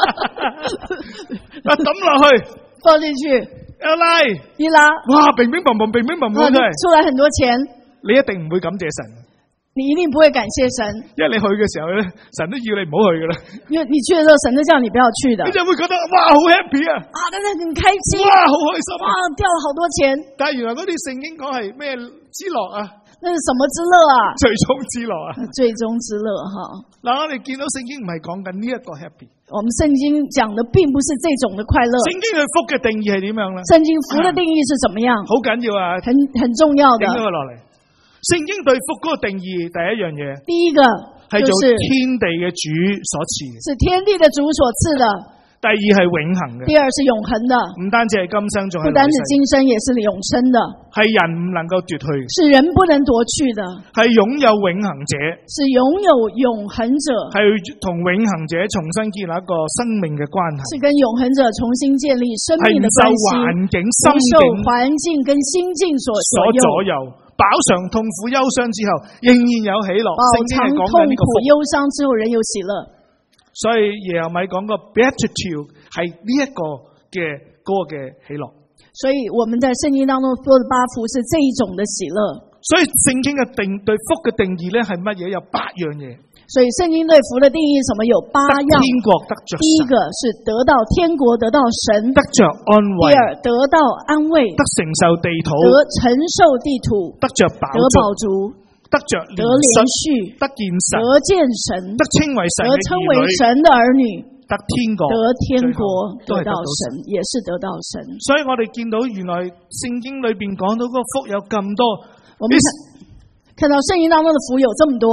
抌落去， 放進去，一拉， 哇，乒乒乓乓，乒乒乓乓， 出來很多錢， 你一定唔會感謝神。 你一定不會感謝神， 因為你去嘅時候咧，神都要你唔好去噶啦。 因為你去嘅時候，神都叫你不要去的。 你就會覺得哇，好 happy 啊！ 但是很開心， 哇，好開心， 哇，掉了好多錢。 但係原來嗰啲聖經講係咩之樂啊？ 那是什麼之樂啊？ 最終之樂啊！ 最終之樂哈。 嗱，我哋見到聖經唔係講緊呢一個 happy。 我們聖經講的並不是這種的快樂。 聖經對福嘅定義係點樣咧？ 聖經福的定義是怎麼樣？ 好緊要啊！ 很重要的。 影咗佢落嚟。聖經對福嗰個定義，第一樣嘢， 第一個係做天地嘅主所賜嘅， 是天地的主所賜的。 第二係永恆嘅， 第二是永恆的， 唔單止係今生，仲係不單止今生，也是永生的， 係人唔能夠奪去， 是人不能奪去的， 係擁有永恆者， 是擁有永恆者， 係同永恆者重新建立一個生命嘅關係， 是跟永恆者重新建立生命的關係， 不受環境跟心境所左右。 飽嘗痛苦憂傷之後，仍然有喜樂。 飽嘗痛苦憂傷之後，仍有喜樂。 所以耶柔米講個 Beatitude 係呢一個嘅嗰個嘅喜樂。 所以我們在聖經當中說的八福是這一種的喜樂。 所以聖經嘅對福嘅定義咧係乜嘢？有8樣嘢。 所以聖經对福的定义什么有8样。 天國得着神。 第一个是得到天国，得到神。 得着安慰。 第二得到安慰。 得承受地土。 得承受地土。 得着飽足。得着得連續。 得見神。 得見神。 得稱為神嘅兒女。 得稱為神的兒女。 得天國。 得天國。得到神，也是得到神。 所以我哋見到原來聖經裏邊講到嗰個福有咁多。 我們看到聖經當中的福有這麼多。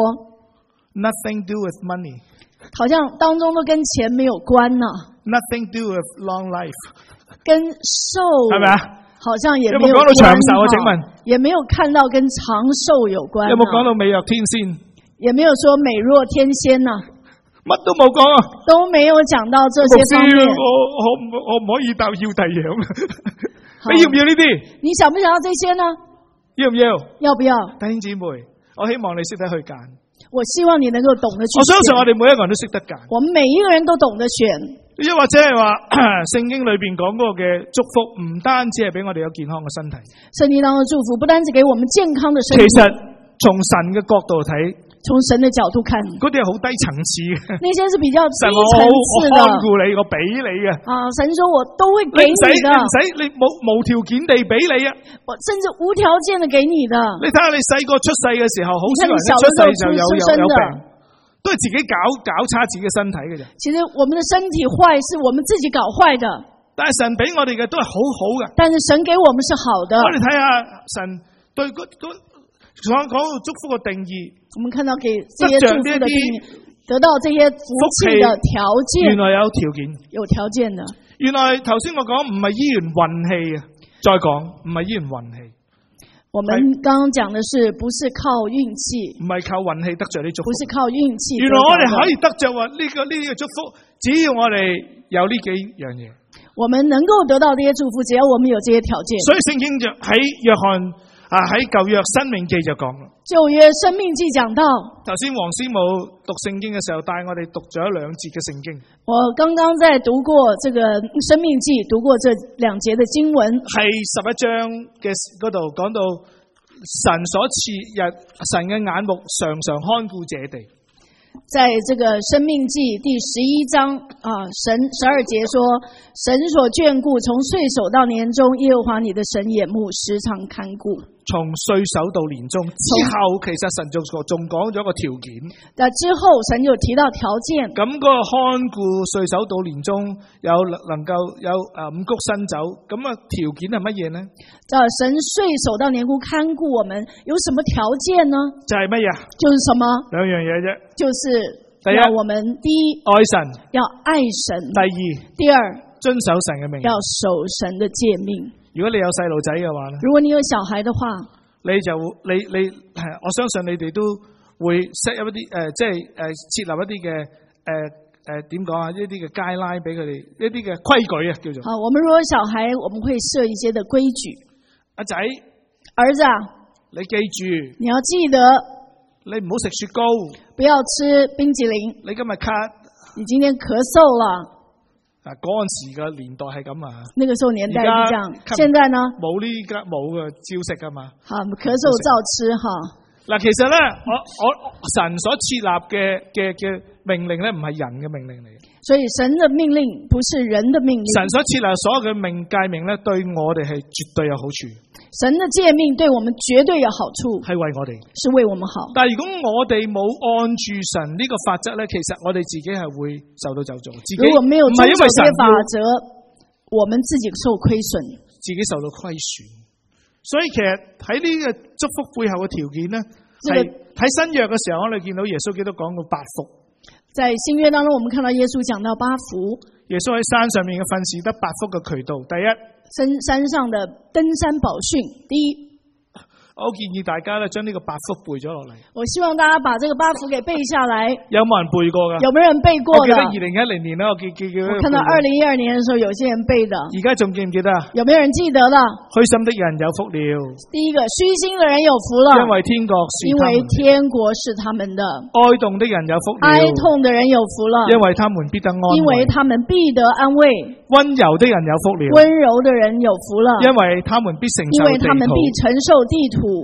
Nothing do with money， 好像當中都跟錢沒有關呢。 Nothing do with long life， 跟壽係咪啊？ 好像也沒有講到長壽啊？請問也沒有看到跟長壽有關。 有冇講到美若天仙？ 也沒有說美若天仙呢。 乜都冇講啊？ 都沒有講到這些方面。 我唔可以答要第樣。你要唔要呢啲？ 你想不想要這些呢？ 要唔要？ 要不要？ 弟兄姊妹，我希望你識得去揀。 我希望你能夠懂得去選。 我相信我哋每一個人都識得揀。 我們每一個人都懂得選。 又或者係話聖經裏邊講嗰個嘅祝福，唔單止係俾我哋有健康嘅身體。 聖經當中的祝福不單止給我們健康的身體。 其實從神嘅角度睇， 從神的角度看， 嗰啲係好低層次嘅。 那些是比較低層次的。 我看顧你，我俾你嘅。 神說我都會給你的。 你無條件地俾你啊！ 我甚至無條件的給你的。 你睇下你細個出世嘅時候，好少人一出世就有病，都係自己搞差自己嘅身體嘅啫。 其實我們的身體壞是我們自己搞壞的。 但係神俾我哋嘅都係好好嘅。 但是神給我們是好的。 我哋睇下神對講到祝福嘅定義， 我們看到給這些祝福的定義，得到這些福氣的條件， 原來有條件， 有條件的。 原來頭先我講唔係依緣運氣啊，再講唔係依緣運氣。 我們剛剛講的是不是靠運氣， 唔係靠運氣得着呢祝福， 不是靠運氣。 原來我哋可以得着話呢個祝福，只要我哋有呢幾樣嘢， 我們能夠得到這些祝福，只要我們有這些條件。 所以聖經就喺約翰。喺舊約申命記就講啦， 舊約申命記講到， 頭先黃師母讀聖經嘅時候帶我哋讀咗2節嘅聖經。 我剛剛在讀過這個申命記，讀過這2節的經文， 係11章嘅嗰度講到神所賜日，神嘅眼目常常看顧這地。 在這個申命記第11章神12節說，神所眷顧從歲首到年終，耶和華你的神眼目時常看顧。 從歲首到年終之後，其實神仲講咗個條件。 但之後神又提到條件。咁個看顧歲首到年終有能夠有五穀新酒，咁條件係乜嘢呢？ 神歲首到年終看顧我們有什麼條件呢？ 就係乜嘢？ 就是什麼？2樣嘢啫。就是第一，我們第一愛神，要愛神； 第二， 遵守神嘅命， 要守神的誡命。如果你有細路仔嘅話咧，如果你有小孩的話，你我相信你哋都會 set 一啲即係設立一啲嘅點講啊，一啲嘅guideline俾佢哋，一啲嘅規矩啊叫做。好，我們如果有小孩，我們會設一些的規矩。阿仔，兒子啊，你記住，你要記得，你唔好食雪糕，不要吃冰淇淋。你今日咳，你今天咳嗽了。嗰陣時嘅年代係咁啊，那個時候年代是這樣，現在呢冇嘅招式㗎嘛。好，咳嗽照吃哈。嗱，其實咧，我神所設立嘅命令咧，唔係人嘅命令嚟嘅。所以神嘅命令不是人的命令。神所設立所有嘅誡命咧，對我哋係絕對有好處。神的誡命對我們絕對有好處，係為我哋，是為我們好。但係如果我哋冇按住神呢個法則咧，其實我哋自己係會受到咒詛。如果沒有遵守這些法則，我們自己受虧損，自己受到虧損。所以其實喺呢個祝福背後嘅條件咧，係喺新約嘅時候，我哋見到耶穌基督講過8福。在新約當中，我們看到耶穌講到8福。耶穌喺山上面嘅訓示得8福嘅渠道，第一。山上的登山寶訓，第一，我建議大家咧將呢個8福背咗落嚟。我希望大家把這個8福給背下來。有冇人背過㗎？有沒有人背過的？我記得2010年咧，我看到2012年的時候，有些人背的。而家仲記唔記得？有沒有人記得的？虛心的人有福了。第一個，虛心的人有福了，因為天國是他們的。哀慟的人有福了。哀慟的人有福了，因為他們必得安慰。因為他們必得安慰。溫柔的人有福了。溫柔的人有福了，因為他們必承受地土。因為他們必承受地土。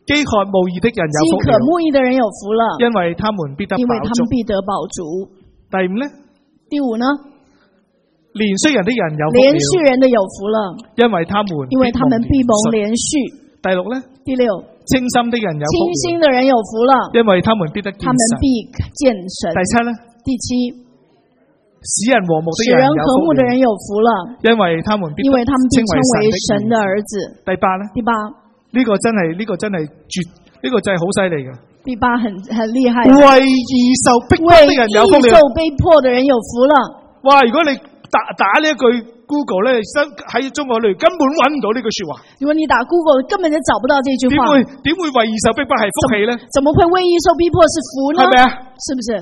飢渴慕義的人有福了， 飢渴慕義的人有福了， 因為他們必得飽足。 因為他們必得飽足。 第五呢？ 第五呢？ 憐恤人的人有福了， 憐恤人的有福了， 因為他們必蒙憐恤。 第六呢？ 第六， 清心的人有福了， 清心的人有福了， 因為他們必得見神。 他們必見神。 第七呢？ 第七， 使人和睦的人有福了， 因為他們必稱為神的兒子。第八呢？ 第八， 呢個真係呢個真係好犀利嘅。 第八很厲害。 為義受逼迫的人有福了， 為義受逼迫的人有福了。哇！ 如果你打呢一句 Google 咧，喺中國裏根本揾唔到呢句說話。 如果你打 Google，根本就找不到這句話。 點會為義受逼迫係福氣咧？ 怎麼會為義受逼迫是福呢？ 係咪啊？ 是不是？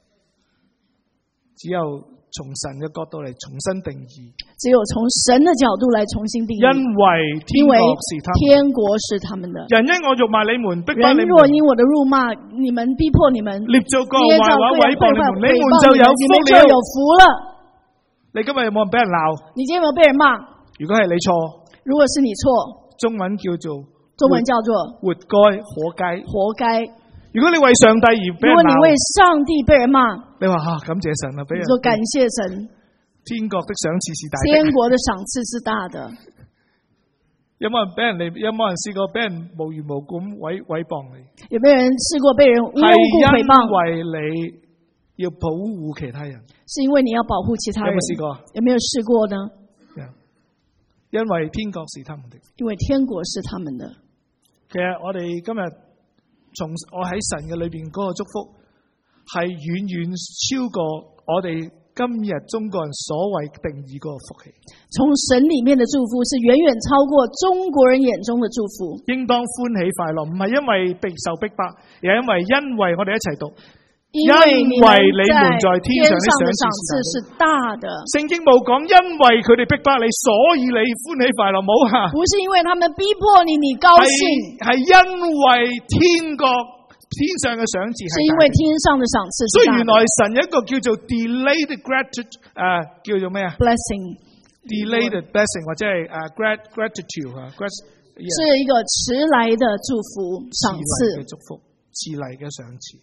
只有從神嘅角度嚟重新定義。 只有從神的角度來重新定義。因為天國是他們的。 人因我辱罵你們，逼迫你們。 人若因我的辱罵你們，逼迫你們， 捏造各樣壞話毀謗你們，你們就有福了。你今日有冇人俾人鬧？ 你今日有冇被人罵？ 如果係你錯， 如果是你錯， 中文叫做活該，活該， 活該。 如果你為上帝而俾人鬧， 如果你為上帝被人罵， 你話感謝神啊，俾人。 你說感謝神。 天國的賞賜是大的。 天國的賞賜是大的。 有冇人試過俾人無緣無故毀謗你？ 有沒有人試過被人無緣無故誹謗？ 係因為你要保護其他人， 是因為你要保護其他人。 有冇試過？ 有沒有試過呢？ 因為天國是他們的。 因為天國是他們的。 其實我哋今日我喺神嘅裏邊嗰個祝福，係遠遠超過我哋今日中國人所謂定義嗰個福氣。 從神裏面的祝福是遠遠超過中國人眼中的祝福。 應當歡喜快樂，唔係因為受逼迫，而係因為我哋一齊讀。因為你們在天上的賞賜是大的。聖經冇講因為佢哋逼迫你，所以你歡喜快樂，冇吓。 不是因為他們逼迫你，你高興。 係因為天上嘅賞賜係大的。 是因為天上的賞賜是大的。所以原來神有一個叫做 delayed gratitude， 叫做咩啊 ？blessing。delayed blessing 或者係gratitude 是一個遲來的祝福賞賜。 嘅祝福，遲來嘅賞賜。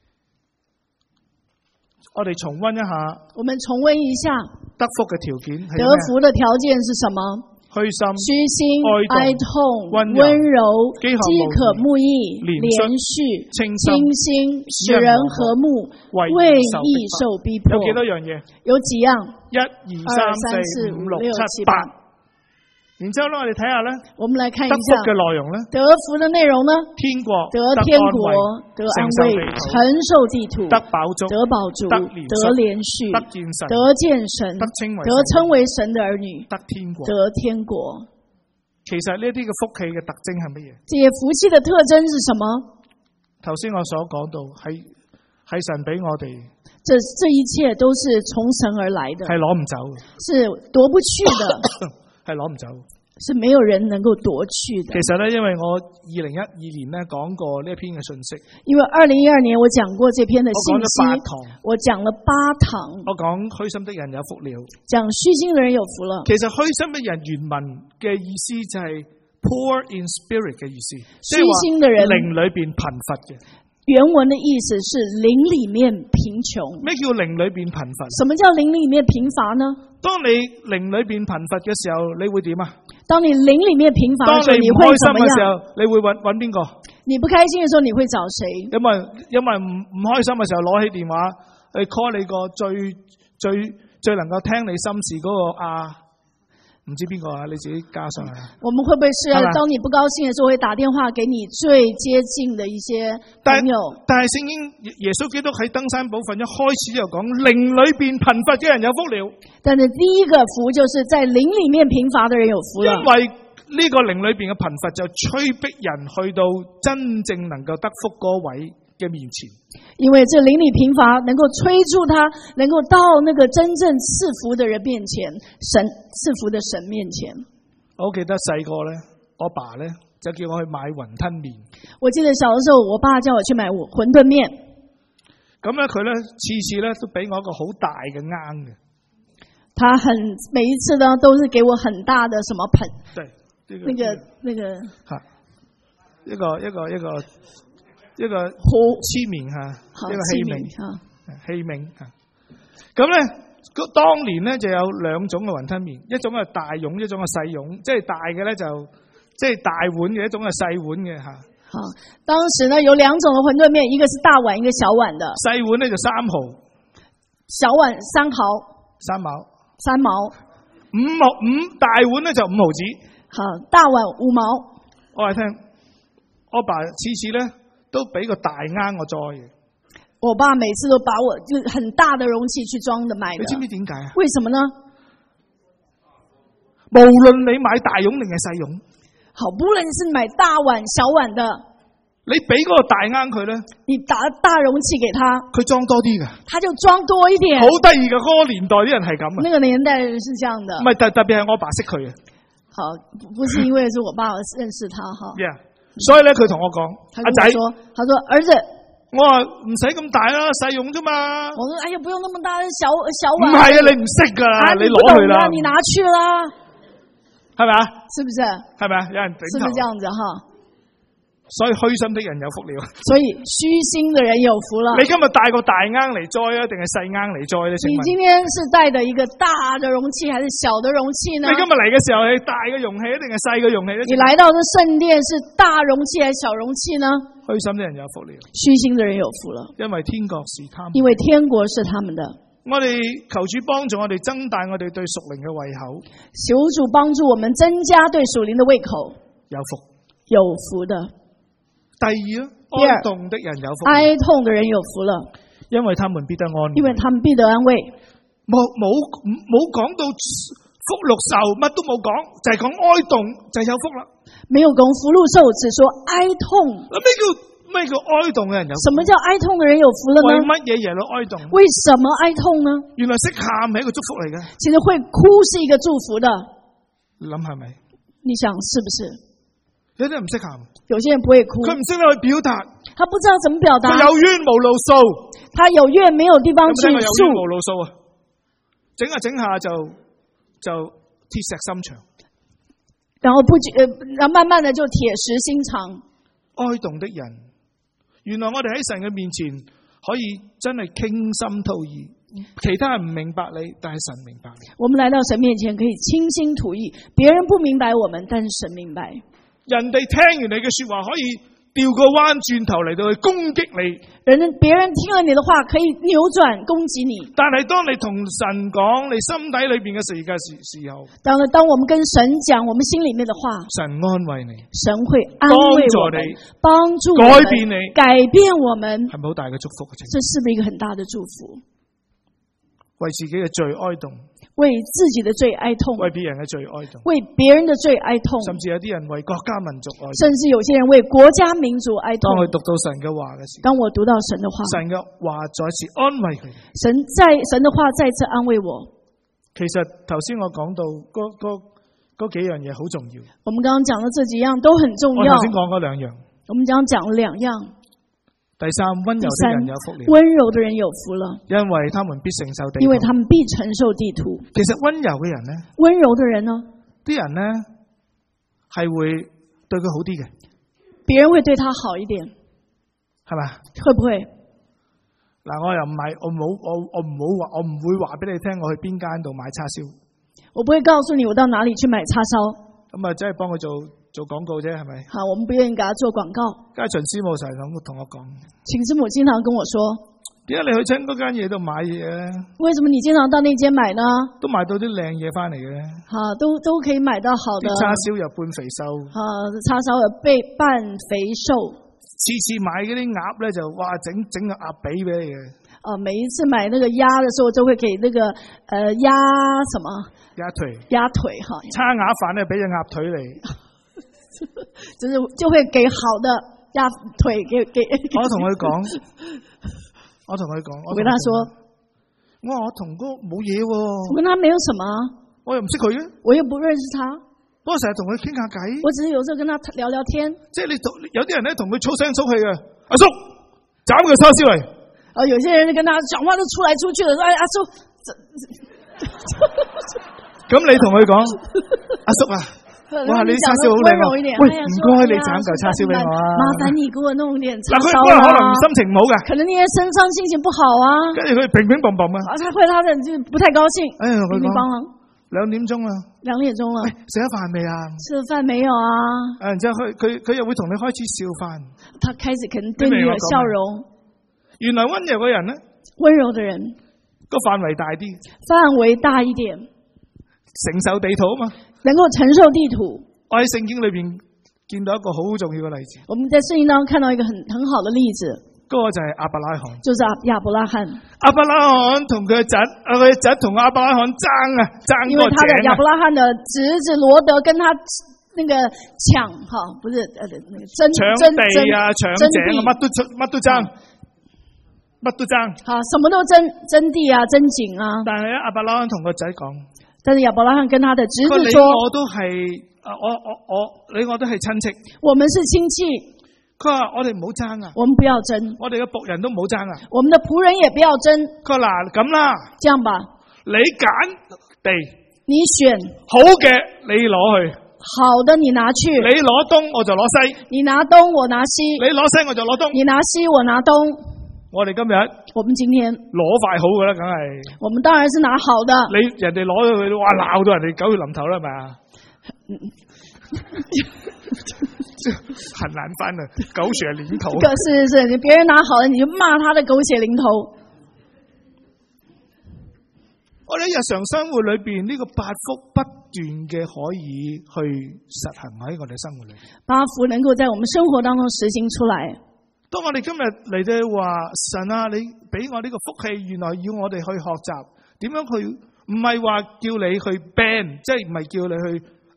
我哋重溫一下， 我們重溫一下得福嘅條件。 得福的條件是什麼？虛心、哀痛、溫柔、飢渴慕義、憐恤、清心、使人和睦、為義受逼迫。 有幾多樣嘢？ 有幾樣 ？1、2、3、4、5、6、7、8。然之後咧，我哋睇下咧， 我們來看一下得福嘅內容咧， 得福的內容呢？ 天國、 得天國、得安慰、承受地土、 得飽足、 得飽足、得憐恤、 得見神、 得見神、得稱為神的兒女、 得天國、 得天國。 其實呢啲嘅福氣嘅特徵係乜嘢？ 這些福氣的特徵是什麼？ 頭先我所講到係神俾我哋， 這一切都是從神而來的， 係攞唔走， 是奪不去的。 係攞唔走， 是沒有人能夠奪去的。 其實咧，因為我2012年咧講過呢一篇嘅信息， 因為2012年我講過這篇的信息，我講了8堂， 我講虛心的人有福了， 講虛心的人有福了。 其實虛心的人原文嘅意思就係 poor in spirit 嘅意思， 虛心的人靈裏邊貧乏嘅。 原文的意思是靈裏面貧窮。 咩叫靈裏邊貧乏？ 什麼叫靈裏面貧乏呢？ 當你靈裏邊貧乏嘅時候，你會點啊？ 當你靈裏面貧乏嘅時候，你會怎麼樣？ 你會揾邊個？ 你不開心嘅時候，你會找誰？ 因為唔開心嘅時候，攞起電話去 call 你個最能夠聽你心事嗰個唔知邊個啊？你自己加上來。 我們會不會是當你不高興的時候，會打電話給你最接近的一些朋友？ 但係聖經耶穌基督喺登山寶訓一開始就講，靈裏邊貧乏嘅人有福了。 但是第一個福就是在靈裏面貧乏的人有福了。 因為呢個靈裏邊嘅貧乏就催逼人去到真正能夠得福嗰位嘅面前。 因為這靈裏貧乏能夠催促他能夠到那個真正賜福的人面前，賜福的神面前。 我記得細個咧，我爸咧就叫我去買雲吞麵。我記得小的時候，我爸叫我去買雲吞麵。 咁咧佢咧次次咧都俾我一個好大嘅罌嘅。 他每一次呢都是給我很大的什麼盆。 對， 那個。 一個器皿嚇，一個器皿嚇。咁咧，當年咧就有兩種嘅雲吞麵，一種係大碗，一種係細碗。即係大嘅咧就即係大碗嘅，一種係細碗嘅嚇。 好，當時呢有兩種嘅雲吞麵，一個是大碗，一個小碗的。 細碗咧就3毫， 小碗3毫，3毛。 大碗咧就5毫子。 好，大碗5毛。 我話聽，我爸次次咧都俾個大罌我裝嘅。 我爸每次都把我就很大的容器去裝的買的。 你知唔知點解啊？ 為什麼呢？ 無論你買大碗定係細碗， 好，不論是買大碗小碗的， 你俾嗰個大罌佢咧， 你打大容器給他， 佢裝多啲噶， 他就裝多一點。 好得意噶，嗰個年代啲人係咁啊。 那個年代人是這樣的。 唔係特別係我爸識佢嘅。 好，不是因為是我爸認識他哈。 所以咧佢同我講，阿仔， 他說兒子。 我話唔使咁大啦，細用啫嘛。 我說哎呀，不用那麼大，小碗。 唔係啊，你唔識噶啦，你攞去啦， 你拿去啦， 係咪啊？ 是不是？ 係咪啊？有人頂頭。 是不是這樣子哈？ 所以虛心的人有福了。 所以虛心的人有福了。 你今日帶個大罌嚟栽啊，定係細罌嚟栽咧？ 你今天是帶的一個大的容器，還是小的容器呢？ 你今日嚟嘅時候係大嘅容器，定係細嘅容器咧？ 你來到這聖殿是大容器還是小容器呢？ 虛心的人有福了。 虛心的人有福了， 因為天國是他們。 因為天國是他們的。 我哋求主幫助我哋增大我哋對屬靈嘅胃口。 求主幫助我們增加對屬靈的胃口。 有福， 有福的。 第二，哀痛的人有福。 哀痛的人有福了， 因為他們必得安慰。 因為他們必得安慰。 冇講到福祿壽，乜都冇講，就係講哀痛就係有福啦。 沒有講福祿壽，只說哀痛。 咩叫哀痛嘅人有福？ 什麼叫哀痛的人有福了呢？ 為乜嘢而哀痛？ 為什麼哀痛呢？ 原來識喊係一個祝福嚟嘅。 其實會哭是一個祝福的。 你諗係咪？ 你想是不是？ 有啲人唔識喊， 有些人不會哭， 佢唔識得去表達， 他不知道怎麼表達， 佢有冤無路訴， 他有怨沒有地方去訴， 有冤無路訴啊！整下就鐵石心腸， 然後慢慢的就鐵石心腸。哀痛的人，原來我哋喺神嘅面前可以真係傾心吐意，其他人唔明白你，但係神明白你。我們來到神面前可以傾心吐意，別人不明白我們，但是神明白。人哋聽完你嘅說話，可以調個彎轉頭嚟到去攻擊你。別人聽了你的話，可以扭轉攻擊你。但係當你同神講你心底裏邊嘅時候，當我們跟神講我們心裏面的話，神安慰你，神會安慰我們，幫助你，改變我們，係咪好大嘅祝福？這是不是一個很大的祝福？為自己嘅罪哀痛，為自己的罪哀痛，為別人嘅罪哀痛，為別人的罪哀痛，甚至有啲人為國家民族哀痛，甚至有些人為國家民族哀痛。當佢讀到神嘅話嘅時候，當我讀到神的話，神嘅話再次安慰佢，神的話再次安慰我。其實頭先我講到嗰幾樣嘢好重要。我們剛剛講的這幾樣都很重要。我頭先講嗰兩樣，我們剛剛講了兩樣。第三，溫柔的人有福了。溫柔的人有福了，因為他們必承受地土。因為他們必承受地土。其實溫柔嘅人呢？溫柔的人呢？啲人呢係會對佢好啲嘅。別人會對他好一點，係咪？會不會？嗱，我又唔係，我唔會話俾你聽，我去邊間度買叉燒。我不會告訴你我到哪裡去買叉燒。咁啊，真係幫佢做廣告啫，係咪？好，我們不願意給他做廣告。家秦師母成日同我講，秦師母經常跟我說，點解你去親嗰間嘢度買嘢咧？為什麼你經常到那間買呢？都買到啲靚嘢翻嚟嘅。好，都可以買到好的。叉燒又半肥瘦。叉燒又半肥瘦。次次買嗰啲鴨咧就哇整個鴨髀俾你嘅。每一次買那個鴨的時候，就會給那個鴨什麼？鴨腿哈。叉鴨飯咧俾隻鴨腿嚟。就會給好的鴨腿給。我同佢講，我跟他說，我同哥冇嘢喎。我跟他沒有什麼，我又唔識佢嘅，我又不認識他。不過成日同佢傾下偈，我只是有時候跟他聊聊天。即係有啲人咧同佢粗聲粗氣嘅，阿叔斬佢叉燒嚟。有些人跟他講話都出來出去的，說阿叔。咁你同佢講，阿叔啊。 哇，你叉燒好靚啊！喂，唔該你斬嚿叉燒俾我啊！ 麻煩你給我弄點叉燒啦。可能心情唔好㗎， 可能那天身上心情不好啊。 跟住佢乒乒乓乓啊， 他就不太高興。哎呀，乒乒乓乓。 2點鐘啦 ，2點鐘啦。 食咗飯未啊？ 吃了飯沒有啊？ 然之後佢又會同你開始笑翻。 他開始可能對你有笑容。 原來溫柔嘅人呢？ 溫柔的人個範圍大啲， 範圍大一點， 承受地土啊嘛， 能夠承受地土。 我喺聖經裏邊見到一個好重要嘅例子。 我們在聖經當中看到一個很好的例子， 嗰個就係亞伯拉罕， 就是亞伯拉罕。 亞伯拉罕同佢嘅侄，佢嘅侄同亞伯拉罕爭因為他的亞伯拉罕的侄子羅德跟他那個搶不是那個爭地啊，搶井啊，乜都爭。乜都爭， 什麼都爭地啊，爭井啊。 但係亞伯拉罕同個仔講， 但是亞伯拉罕跟他的侄子說， 你我都係你我都係親戚， 我們是親戚。 佢話我哋唔好爭啊， 我們不要爭， 我哋嘅僕人都唔好爭啊， 我們的僕人也不要爭。 佢話嗱咁啦， 這樣吧， 你揀地， 你選好嘅你攞去， 好的你拿去， 你攞東我就攞西， 你拿東我拿西， 你攞西我就攞東， 你拿西我拿東。 我哋今日， 我們今天攞塊好嘅啦，梗係。 我們當然是拿好的。 人哋攞咗佢，哇鬧到人哋狗血淋頭啦，係咪啊？很難翻啊，狗血淋頭。 是，別人拿好了，你就罵他的狗血淋頭。 我哋日常生活裏邊呢個八福不斷嘅可以去實行喺我哋生活裏。 八福能夠在我們生活當中實行出來。 當我哋今日嚟到話神啊，你俾我呢個福氣，原來要我哋去學習點樣去，唔係話叫你去 ban， 即係唔係叫你去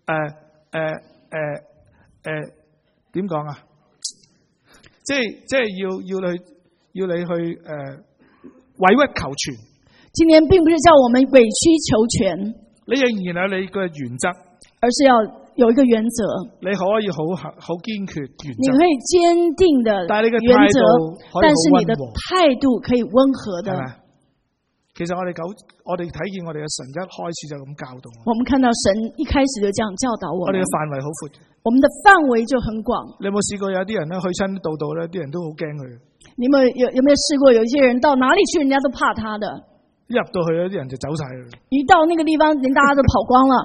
點講啊？即係要你去委屈求全。 今年並不是叫我們委曲求全， 你仍然有你嘅原則， 而是要有一個原則。你可以好堅決原則， 你可以堅定的原則，但是你的態度可以溫和的。 其實我哋睇見我哋嘅神一開始就咁教導我們看到神一開始就這樣教導我們。 我哋嘅範圍好闊， 我們的範圍就很廣。 你有冇試過有啲人咧去親道咧，啲人都好驚佢？ 你有沒有試過有一些人到哪裡去，人家都怕他的？ 一入到去啲人就走晒啦。 一到那個地方，人大家都跑光了。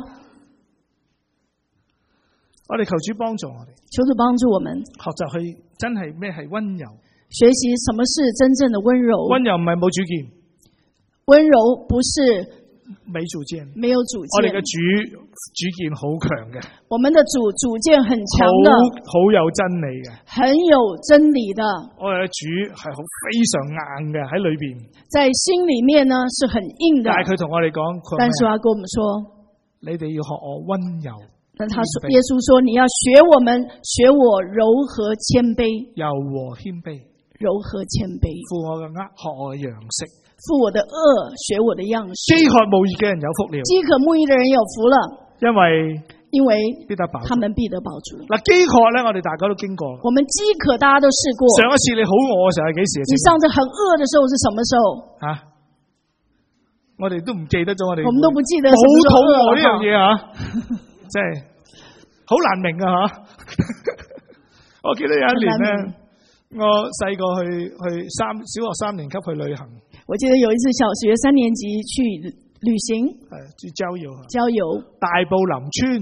我哋求主幫助我哋， 求主幫助我們學習去真係咩係溫柔， 學習什麼是真正的溫柔。 溫柔唔係冇主見， 溫柔不是沒主見， 沒有主見。 我哋嘅主見好強嘅， 我們的主見很強的， 好有真理嘅， 很有真理的。 我哋嘅主係好非常硬嘅喺裏邊， 在心裏面呢是很硬的。 但係佢同我哋講， 但是他跟我們說， 你哋要學我溫柔。 但他說，耶穌說，你要學我柔和謙卑， 柔和謙卑， 柔和謙卑。 負我嘅軛，學我嘅樣式； 負我的軛，學我的樣式。 飢渴慕義嘅人有福了， 飢渴慕義的人有福了，因為他們必得飽足。 嗱，飢渴咧，我哋大家都經過。 我們飢渴大家都試過。 上一次你好餓嘅時候係幾時？ 你上次很餓的時候是什麼時候？ 我哋都唔記得咗，我們都不記得。好肚餓呢樣嘢真係好難明啊！我記得有一年咧，我細個去小學3年級去旅行。 我記得有一次小學3年級去旅行， 去郊遊。大埔林村，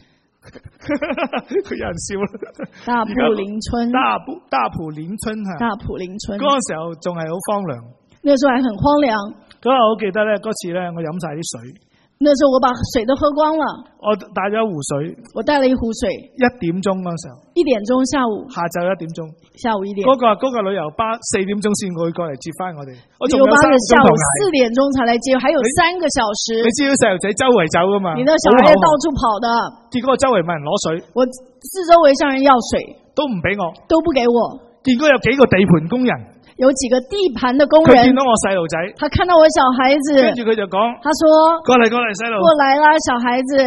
佢有人笑啦。 大埔林村。 大埔林村嗰個時候仲係好荒涼。 那時候還很荒涼。 嗰日我記得咧，嗰次咧我飲晒啲水。 那時候我把水都喝光了。 我帶咗一壺水。我帶了一壺水。1點鐘嗰時候。 1點鐘下午。 下晝1點鐘。下午1點。嗰個旅遊巴4點鐘先會過嚟接翻我哋。旅遊巴是下午 4點鐘才來接，還有3個小時。 你知道細路仔周圍走噶嘛？ 你那小孩到處跑的。結果周圍問人攞水。 我四周圍向人要水。 都唔俾我。 都不給我。 見過有幾個地盤工人。 有幾個地盤的工人， 佢見到我細路仔， 他看到我小孩子， 跟住佢就講， 他說：過來細路，過來啦，小孩子。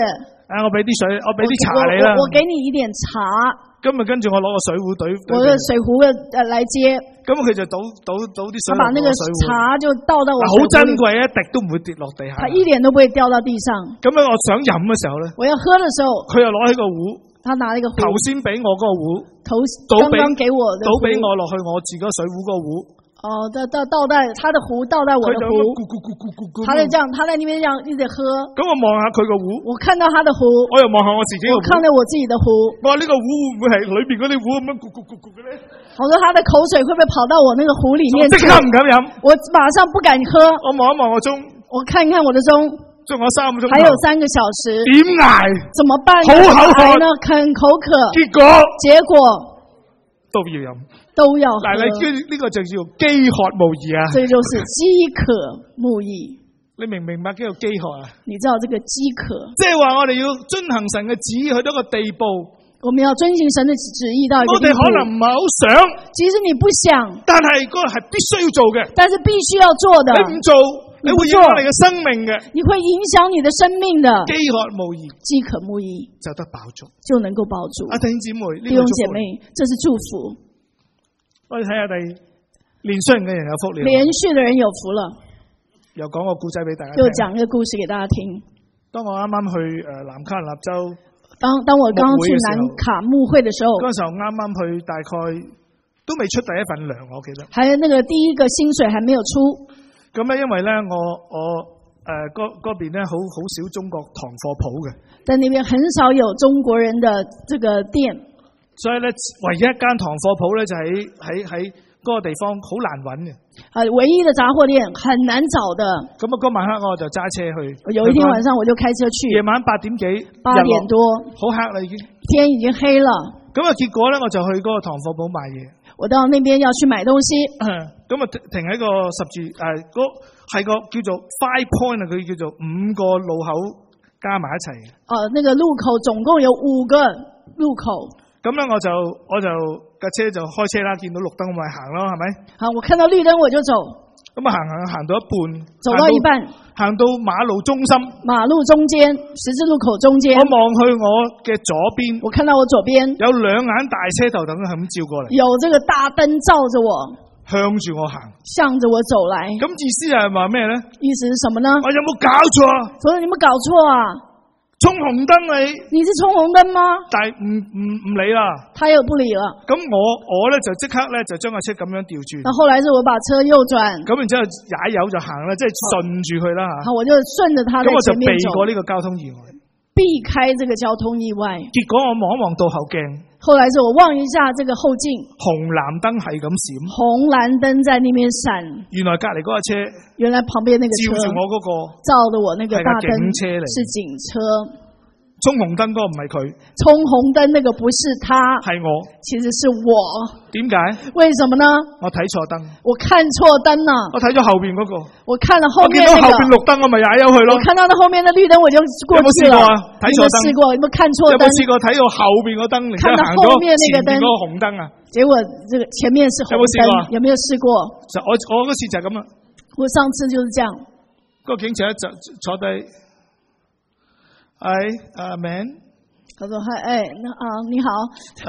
我俾啲水，我俾啲茶你啦。 我給你一點茶。 跟住我攞個水壺對。 我嘅水壺來接。 咁佢就倒啲水。 他把那個茶就倒到我水壺裏。 好珍貴，一滴都唔會跌落地下。 他一點都不會掉到地上。 咁樣我想飲嘅時候咧， 我要喝的時候， 佢又攞起個壺。 他拿了一個壺。 頭先俾我嗰個壺。 剛剛給我的壺。 倒俾我落去我自己水壺個壺。 倒在他的壺，倒在我的壺。他在這樣，他在那邊這樣一直喝。 咁我望下佢個壺， 我看到他的壺， 我又望下我自己個壺。 我看到我自己的壺。 我話呢個壺會唔會係裏邊嗰啲壺咁樣嘅咧？ 我說他的口水會不會跑到我那個壺裏面去？ 即刻唔敢飲。我馬上不敢喝。 我望一望我鐘， 我看一看我的鐘， 仲有3個鐘頭， 還有3個小時。 點捱？ 怎麼辦？ 好口渴呢？很口渴。結果都要飲。 都要喝。 但係呢個就叫飢渴慕義啊！ 這就是飢渴慕義。 你明唔明白叫做飢渴啊？ 你知道這個飢渴？即係話我哋要遵行神嘅旨意去到一個地步。 我們要遵行神的旨意到一個地步。 我哋可能唔係好想， 其實你不想， 但係嗰個係必須要做嘅。 但是必須要做的。 你唔做，你會影響你嘅生命嘅。 你會影響你的生命的。 飢渴慕義， 飢渴慕義就得飽足， 就能夠飽足。 弟兄姊妹， 弟兄姐妹，這是祝福。 我哋睇下連續嘅人有福了。 連續的人有福了。 又講個故仔俾大家聽。 又講一個故事給大家聽。 當我啱啱去南卡羅納州， 當我剛剛去南卡牧會的時候， 嗰時候啱啱去，大概都未出第一份糧，我記得。 還有那個第一個薪水還沒有出。 咁咧，因為咧我嗰邊咧好少中國堂貨鋪嘅。 在那邊很少有中國人的這個店。 所以咧，唯一一間堂貨鋪咧就喺嗰個地方好難揾嘅。 唯一的雜貨店很難找的。咁嗰晚黑我就揸車去。 有一天晚上我就開車去。 夜晚8點幾。 8點多。 好黑啦已經。 天已經黑了。咁結果咧我就去嗰個堂貨鋪買嘢。 我到那邊要去買東西。 咁停喺個十字係個叫做 Five Point 啊，佢叫做5個路口加埋一齊。 那個路口總共有5個路口。咁咧我就架車就開車啦，見到綠燈我咪行咯，係咪？ 好，我看到綠燈我就走。咁行到一半， 走到一半， 行到馬路中心， 馬路中間，十字路口中間。 我望去我嘅左邊， 我看到我左邊有2眼大車頭等佢咁照過嚟， 有這個大燈照着我， 向住我行， 向着我走來。 咁意思係話咩咧？ 意思是什麼呢？ 我有冇搞錯？ 所以你有冇搞錯啊？ 衝紅燈你是衝紅燈嗎？ 但係唔理啦， 他又不理了。咁我咧就即刻咧就將個車咁樣調轉。那後來是我把車右轉。咁然之後踩油就行啦，即係順住佢啦吓。我就順着他在前面走。咁我就避過呢個交通意外。 避開這個交通意外。 結果我望一望到後鏡。 後來是我望一下這個後鏡。 紅藍燈係咁閃。 紅藍燈在那邊閃。 原來隔籬嗰個車。 原來旁邊那個車。 照住我嗰個。 照着我那個大燈。 係警車嚟。 是警車。 衝紅燈嗰個唔係佢， 衝紅燈那個不是他， 係我， 其實是我。 點解？ 為什麼呢？ 我睇錯燈， 我看錯燈了。我睇咗後邊嗰個，我看了後面那個。我見到後邊綠燈，我咪踩咗去咯。我看到那後面的綠燈，我就過去了。有冇試過啊？睇錯燈。有冇試過？有冇看錯燈？有冇試過睇到後邊個燈，然之後行咗前面嗰個紅燈啊？結果這個前面是紅燈，有沒有試過？我嗰次就係咁啦。我上次就是這樣。個警察就坐低。man，他說你好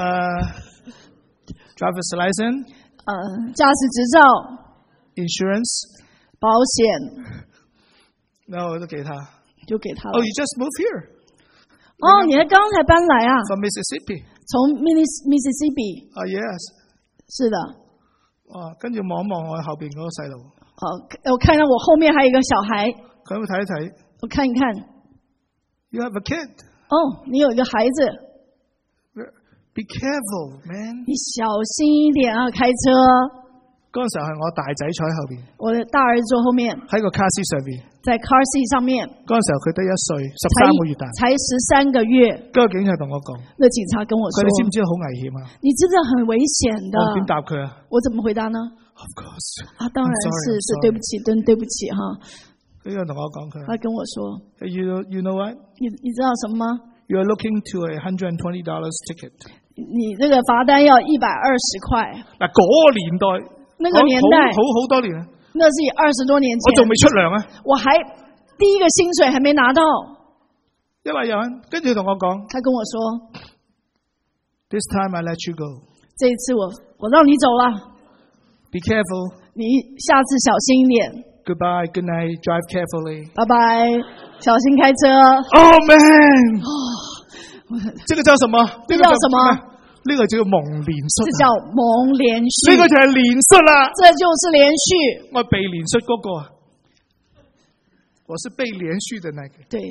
driver's license， 駕駛執照 ，insurance， 保險， 然後我就給他， 就給他。 you just moved here， 你還剛才搬來啊 ？From Mississippi， 從 Mississippi， yes， 是的。 跟住望一望我後邊嗰個細路， 我看到我後面還有一個小孩， 佢會睇一睇， 我看一看。 You have a kid. 你有一個孩子。 Be careful, man. 你小心一點啊，開車。 嗰陣時候係我大仔坐喺後邊。我的大兒子坐後面。喺個 car seat 上邊。在 car seat 上面。嗰陣時候佢得1歲，13個月大。才13個月。嗰個警察同我講。那警察跟我說。佢哋知唔知好危險啊？你知道很危險的。我點答佢啊？我怎麼回答呢 ？Of course. 當然是對不起，對不起哈。呢個同我講佢，他跟我說 ，You know what？ 你知道什麼嗎 ？You are looking to a $120 ticket。你這個罰單要120塊。嗱，嗰個年代，那個年代好多年，那是20多年前。我仲未出糧啊！我還第一個薪水還沒拿到。 一位人跟住同我講， 他跟我說 This time I let you go。 這一次我讓你走了。 Be careful。 你下次小心一點。 Goodbye, good night, drive carefully。 拜拜，小心開車。 Oh man！這個叫什麼？ 這叫什麼？ 呢個叫蒙連術。 這叫蒙連續。 呢個就係連術啦。 這就是連續。 我被連術嗰個啊，我是被連續的那個。 對。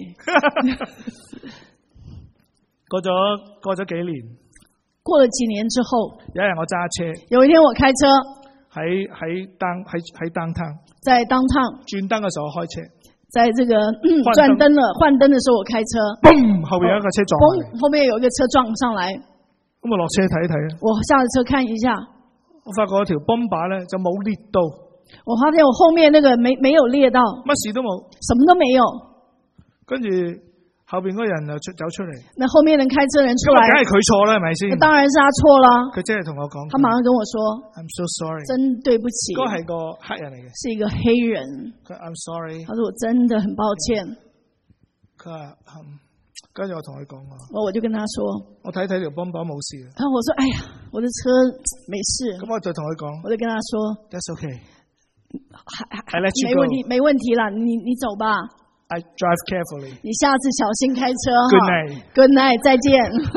過咗幾年。 過了幾年之後， 有一日我揸車。 有一天我開車。 喺 downtown。 在 downtown。 轉燈嘅時候開車。 在這個轉燈了，換燈的時候我開車。嘣！ 後面有一個車撞嚟。 後面有一個車撞上來。 咁我落車睇一睇。 我下了車看一下。 我發覺條泵把咧就冇裂到。 我發現我後面那個沒有裂到。 乜事都冇。 什麼都沒有。跟住後邊嗰人就走出嚟。 那後面人開車人出來。 梗係佢錯啦，係咪先？ 那當然是他錯啦。 佢真係同我講。 他馬上跟我說 ：I'm so sorry。 真對不起。 嗰個係個黑人嚟嘅。 是一個黑人。 佢 I'm sorry。 他說我真的很抱歉。 佢話跟住我同佢講我就跟他說。 我睇睇條泵把冇事。 然後我說：哎呀，我的車沒事。 咁我就同佢講。 我就跟他說 ：That's okay。 沒問題，沒問題啦，你走吧。 I drive carefully。 你下次小心開車。 Good night。 Good night，再見。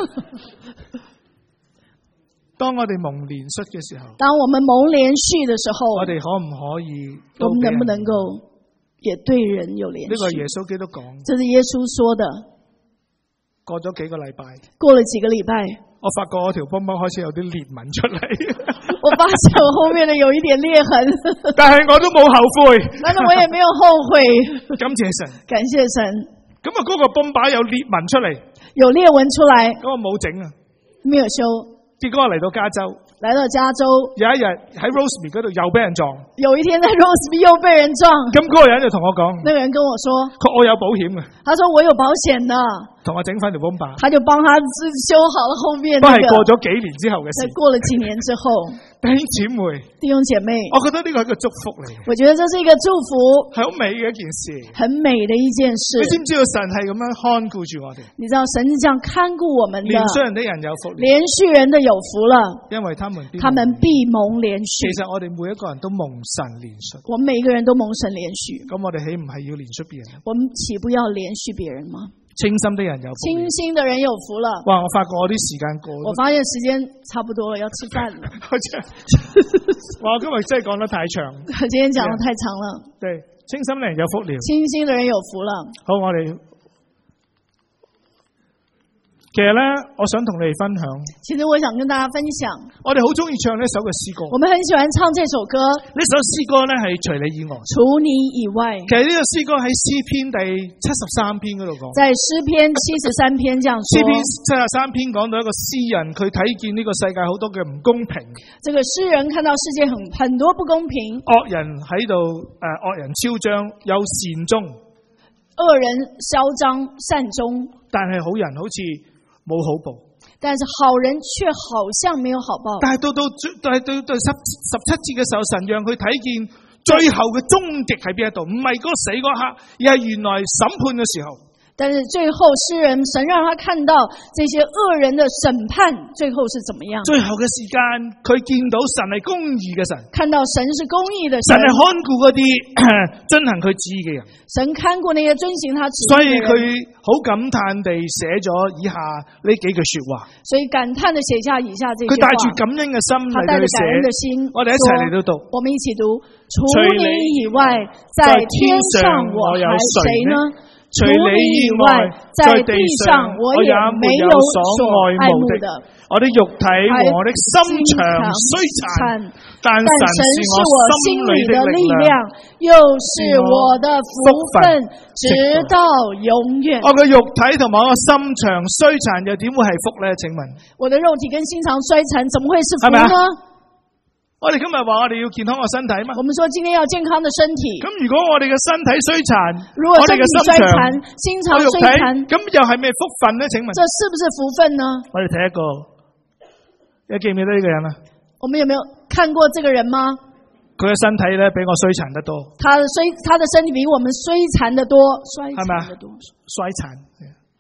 當我哋蒙連術嘅時候， 當我們蒙連續的時候， 我哋可唔可以？ 我們能不能夠也對人有連續？ 呢個係耶穌基督講。 這是耶穌說的。 過咗幾個禮拜。 過了幾個禮拜。 我發覺我條泵幫開始有啲裂紋出嚟。 我發現我後面的有一點裂痕。 但係我都冇後悔。 但是我也沒有後悔。 感謝神。 感謝神。 咁啊，嗰個泵把有裂紋出嚟。 有裂紋出來。咁我冇整啊。 沒有修。 結果嚟到加州。 來到加州。 有一日喺 Rosemead 嗰度又俾人撞。 有一天在 Rosemead 又被人撞。 咁嗰個人就同我講。 那個人跟我說。 我有保險嘅。 他說我有保險的。同我整翻條泵把。 他就幫他修好了後面。 都係過咗幾年之後嘅事。 過了幾年之後。 弟兄姐妹。弟兄姐妹。我覺得呢個係一個祝福嚟。 我覺得這是一個祝福。 係好美嘅一件事。 很美的一件事。 你知唔知道神係咁樣看顧住我哋？ 你知道神是這樣看顧我們的。連續人的人有福。連續人的有福了。因為他們必蒙連續。其實我哋每一個人都蒙神連續。我們每一個人都蒙神連續。咁我哋豈唔係要連續別人？我們豈不要連續別人嗎？清心的人有福。清心的人有福了。哇！我發覺我啲時間過。我發現時間差不多了，要吃飯了。哇！今日真係講得太長。今天講得太長了。對，清心的人有福了。清心的人有福了。好，我哋。其實咧，我想同你哋分享。其實我想跟大家分享。我哋好中意唱呢首嘅詩歌。我們很喜歡唱這首歌。呢首詩歌咧係除你以外。除你以外。其實呢個詩歌喺詩篇第73篇嗰度講。在詩篇73篇這樣說。詩篇73篇講到一個詩人，佢睇見呢個世界好多嘅唔公平。這個詩人看到世界很多不公平。惡人喺度惡人囂張，有善終。惡人囂張，善終。但係好人好似冇好報，但是好人卻好像沒有好報。但係到17節嘅時候，神讓佢睇見最後嘅終極喺邊一度，唔係嗰死嗰刻，而係原來審判嘅時候。但是最後詩人神讓他看到這些惡人的審判最後是怎麼樣。最後嘅時間，佢見到神係公義嘅神，看到神是公義的神，神係看顧嗰啲遵行佢旨意嘅人，神看顧那些遵行他旨意嘅人。所以佢好感嘆地寫咗以下呢幾句說話。所以感嘆地寫下以下這句話。佢帶住感恩嘅心嚟到寫。我哋一齊嚟到讀。我們一起讀。除你以外，在天上我還誰呢？除你以外，在地上我也沒有所愛慕的。我的肉體和我的心腸雖殘，但神是我心裏的力量，又是我的福分，直到永遠。我嘅肉體同埋我心腸衰殘，又點會係福呢？請問，我的肉體跟心腸衰殘，怎麼會是福呢？我哋今日話我哋要健康嘅身體嘛？我們說今天要健康的身體。咁如果我哋嘅身體衰殘，我哋嘅心腸衰殘，咁又係咩福分呢？請問，這是不是福分呢？我哋睇一個，你記唔記得呢個人啊？我們有沒有看過這個人嗎？佢嘅身體咧比我衰殘得多。他的身體比我們衰殘得多，係咪啊？衰殘。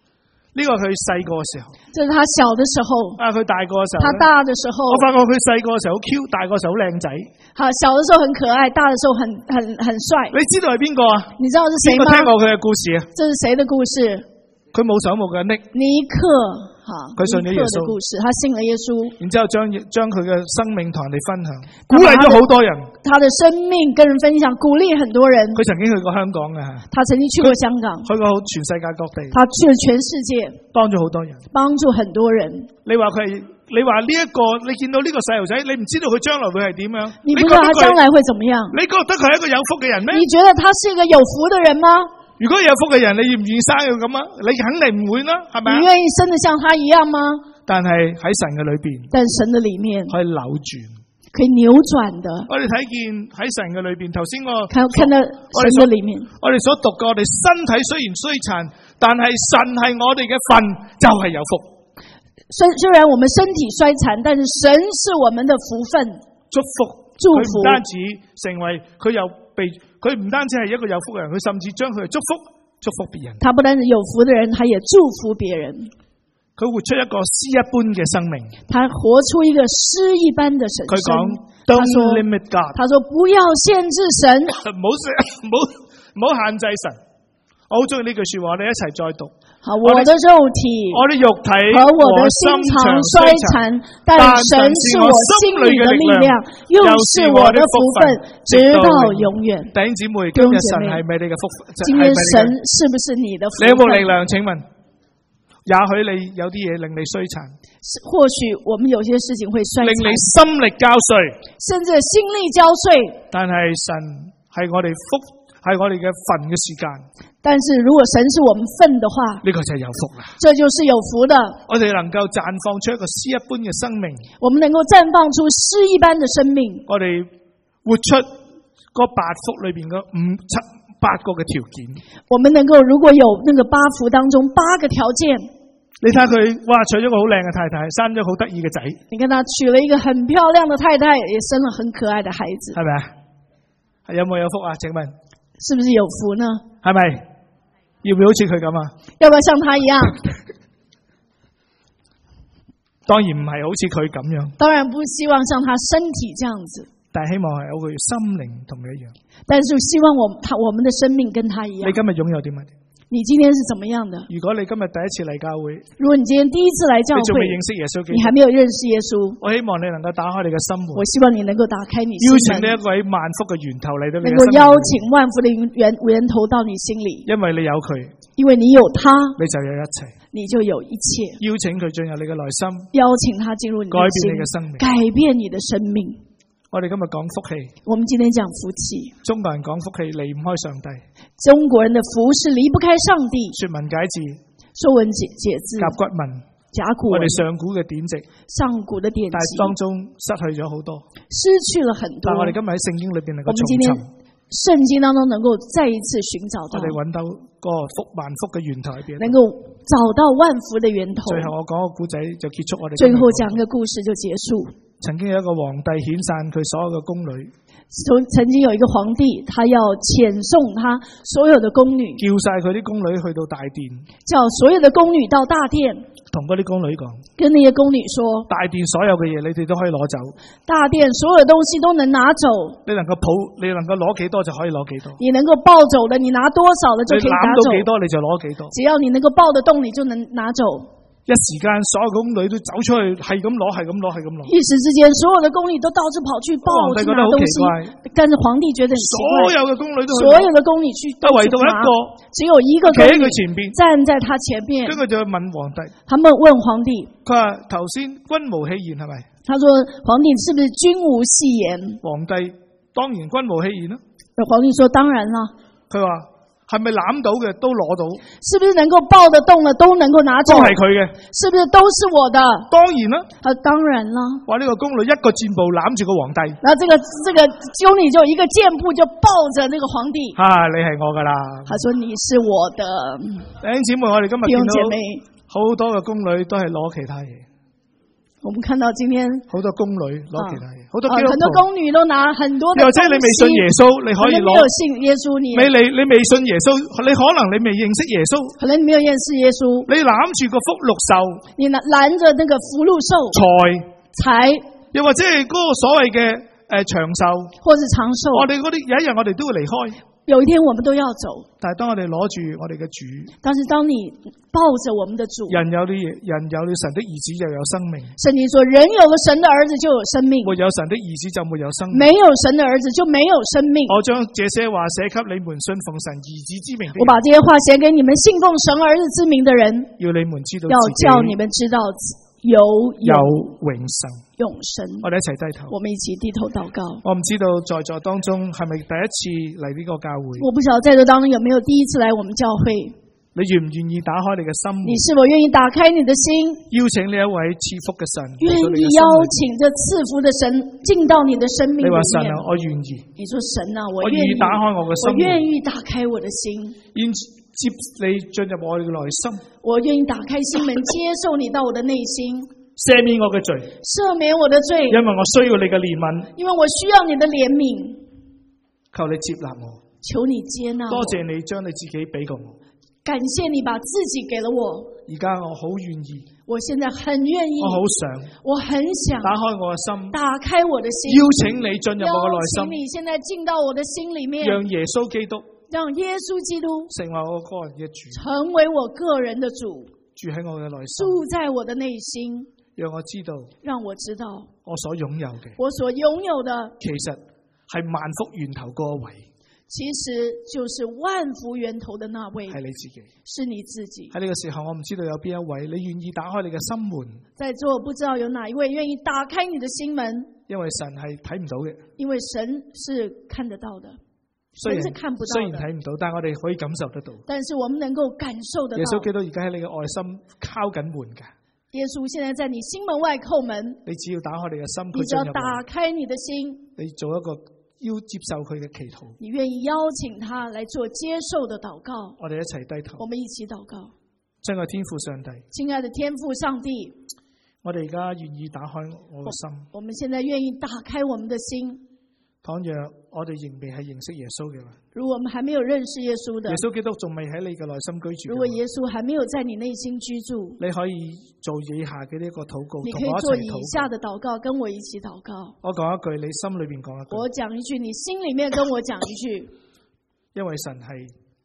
呢個佢細個嘅時候， 這是他小的時候。 佢大個嘅時候， 他大的時候， 我發覺佢細個嘅時候好 Q， 大個嘅時候好靚仔。 好，小的時候很可愛，大的時候很帥。 你知道係邊個啊？ 你知道是誰嗎？ 邊個聽過佢嘅故事啊？ 這是誰的故事？ 佢冇手冇腳尼克，佢信咗耶穌嘅故事，他信了耶穌， 然之後將佢嘅生命同人哋分享，鼓勵咗好多人。 他的生命跟人分享，鼓勵很多人。 佢曾經去過香港嘅， 他曾經去過香港， 去過全世界各地， 他去了全世界， 幫咗好多人， 幫助很多人。 你話佢係？你話呢一個，你見到呢個細路仔，你唔知道佢將來會係點樣？ 你不知道他將來會怎麼樣？ 你覺得佢係一個有福嘅人咩？ 你覺得他是一個有福的人嗎？ 如果有福嘅人，你願唔願意生佢咁啊？你肯定唔會啦，係咪？ 你願意生得像他一樣嗎？ 但係喺神嘅裏邊， 但神的裏面可以扭轉， 可以扭轉的。 我哋睇見喺神嘅裏邊，頭先我看到神嘅裏面， 我哋所讀過，我哋身體雖然衰殘，但係神係我哋嘅份，就係有福。 雖然我們身體衰殘，但是神是我們的福分， 祝福。佢唔單止成為佢唔單止係一個有福嘅人，佢甚至將佢祝福別人。他不單是有福的人，他也祝福別人。 佢活出一個詩一般嘅生命。 他活出一個詩一般的神生。 佢講 Don't limit God。 他說不要限制神， 唔好限制神。我好中意呢句說話，我哋一齊再讀。 好，我的肉體和我的心腸衰殘，但神是我心裏的力量，又是我的福分，直到永遠。 弟兄姊妹，今日神係咪你嘅福分？ 今天神是不是你的福分？ 你有冇力量？請問，也許你有啲嘢令你衰殘， 或許我們有些事情會衰殘， 令你心力交瘁， 甚至心力交瘁。但係神係我哋福，係我哋嘅份嘅時間。但是如果神是我們份的話，呢個就係有福啦。這就是有福的。我哋能夠綻放出一個詩一般嘅生命， 我們能夠綻放出詩一般的生命。 我哋活出嗰八福裏邊嘅八個嘅條件。 我們能夠如果有那個八福當中8個條件。 你睇佢，哇，娶咗個好靚嘅太太，生咗好得意嘅仔。 你看他娶了一個很漂亮的太太，也生了很可愛的孩子， 係咪啊？有冇有福啊？請問是不是有福呢？ 係咪？要唔要好似佢咁啊？ 要不要像他一樣？ 當然唔係好似佢咁樣。當然不希望像他身體這樣子。 但係希望係有佢心靈同佢一樣。 但是希望我們的生命跟他一樣。 你今日擁有啲乜？ 你今天是怎麼樣的？ 如果你今日第一次嚟教會， 如果你今天第一次來教會， 你仲未認識耶穌， 你還沒有認識耶穌， 我希望你能夠打開你嘅心門。 我希望你能夠打開你心門， 邀請呢一位萬福嘅源頭嚟到你嘅心門， 能夠邀請萬福的源頭到你心裏， 因為你有佢， 因為你有他， 你就有一切， 你就有一切。 邀請佢進入你嘅內心， 邀請他進入你的心， 改變你嘅生命， 改變你的生命。 我哋今日講福氣， 我們今天講福氣。 中國人講福氣離唔開上帝， 中國人的福是離不開上帝。 說文解字， 說文解字， 甲骨文， 甲骨文， 我哋上古嘅典籍， 上古的典籍， 但係當中失去咗好多， 失去了很多。 但我哋今日喺聖經裏邊能夠重尋， 聖經當中能夠再一次尋找到， 我哋揾到個萬福嘅源頭喺邊， 能夠找到萬福的源頭。 最後我講個故仔就結束我哋。 最後講個故事就結束。 曾經有一個皇帝遣散佢所有嘅宮女， 曾經有一個皇帝，他要遣送他所有的宮女， 叫晒佢啲宮女去到大殿， 叫所有的宮女到大殿， 同嗰啲宮女講， 跟那些宮女說， 大殿所有嘅嘢你哋都可以攞走， 大殿所有的東西都能拿走， 你能夠攞幾多就可以攞幾多， 你能夠抱走的，你拿多少的就可以拿走， 你攬到幾多你就攞幾多， 只要你能夠抱得動，你就能拿走。 一時間所有宮女都走出去，係咁攞，係咁攞，係咁攞。一時之間，所有的宮女都到處跑去抱去拿東西，但是皇帝覺得很奇怪。所有的宮女去，但唯獨一個，只有一個宮女站在他前邊。跟住就問皇帝，他們問皇帝， 佢話頭先君無戲言係咪？ 他說皇帝是不是君無戲言？ 皇帝當然君無戲言啦。 皇帝說當然啦。 佢話。係咪攬到嘅都攞到？ 是不是能夠抱得動的都能夠拿走？ 都係佢嘅， 是不是都是我的？ 當然啦， 當然啦。 話呢個宮女一個箭步攬住個皇帝， 然後這個宮女就一個箭步就抱着那個皇帝。 你係我噶啦。 他說你是我的。 弟兄姊妹，我哋今日見到好多嘅宮女都係攞其他嘢。 我們看到今天好多宮女攞其他嘢，好多很多宮女都拿很多的東西。 又或者你未信耶穌，你可以攞。 沒有信耶穌，你未信耶穌，你可能你未認識耶穌。 可能你沒有認識耶穌。 你攬住個福祿壽， 你攔着那個福祿壽財， 又或者係嗰個所謂嘅長壽， 或者長壽。 我哋嗰啲有一日我哋都會離開。 有一天我們都要走， 但係當我哋攞住我哋嘅主， 但是當你抱着我們的主， 人有了神的兒子就有生命。 聖經說人有了神的兒子就有生命， 沒有神的兒子就沒有生命。 沒有神的兒子就沒有生命。 我將這些話寫給你們信奉神兒子之名的人。 我把這些話寫給你們信奉神兒子之名的人， 要你們知道， 要叫你們知道有永生。我哋一齊低頭， 我們一起低頭禱告。 我唔知道在座當中係咪第一次嚟呢個教會？ 我不曉得在座當中有沒有第一次來我們教會。 你願唔願意打開你嘅心？ 你是否願意打開你的心？ 邀請呢一位賜福嘅神， 願意邀請這賜福的神進到你的生命裏面。 你話神啊，我願意。 你說神啊，我願意打開我嘅心。 我願意打開我的心。 接你進入我嘅內心。 我願意打開心門，接受你到我的內心。 赦免我嘅罪， 赦免我的罪， 因為我需要你嘅憐憫， 因為我需要你的憐憫。 求你接納我， 求你接納我。 多謝你將你自己俾過我， 感謝你把自己給了我。 而家我好願意， 我現在很願意，我很想打開我嘅心， 打開我的心， 邀請你進入我嘅內心， 邀請你現在進到我的心裏面， 讓耶穌基督， 讓耶穌基督成為我個人嘅主， 成為我個人的主， 住喺我嘅內心， 住在我的內心。 讓我知道，我所擁有嘅， 我所擁有的， 其實係萬福源頭嗰位， 其實就是萬福源頭的那位， 係你自己， 是你自己。 喺呢個時候，我唔知道有邊一位你願意打開你嘅心門， 在座不知道有哪一位願意打開你的心門，因為神係睇唔到嘅，因為神是看得到的，神是看不到的， 雖然睇唔到，但係我哋可以感受得到， 但是我們能夠感受得到。 耶穌基督而家喺你嘅愛心敲緊門㗎。 耶穌現在在你心門外叩門， 你只要打開你嘅心， 你只要打開你的心， 你做一個要接受佢嘅祈禱， 你願意邀請他來做接受的禱告。 我哋一齊低頭， 我們一起禱告。 親愛天父上帝， 親愛的天父上帝， 我哋而家願意打開我嘅心， 我們現在願意打開我們的心。 倘若我哋仍未係認識耶穌嘅話， 如果我們還沒有認識耶穌的， 耶穌基督仲未喺你嘅內心居住， 如果耶穌還沒有在你內心居住， 你可以做以下嘅呢個禱告， 你可以做以下的禱告，跟我一起禱告。 我講一句，你心裏邊講一句， 我講一句，你心裏面跟我講一句。 因為神係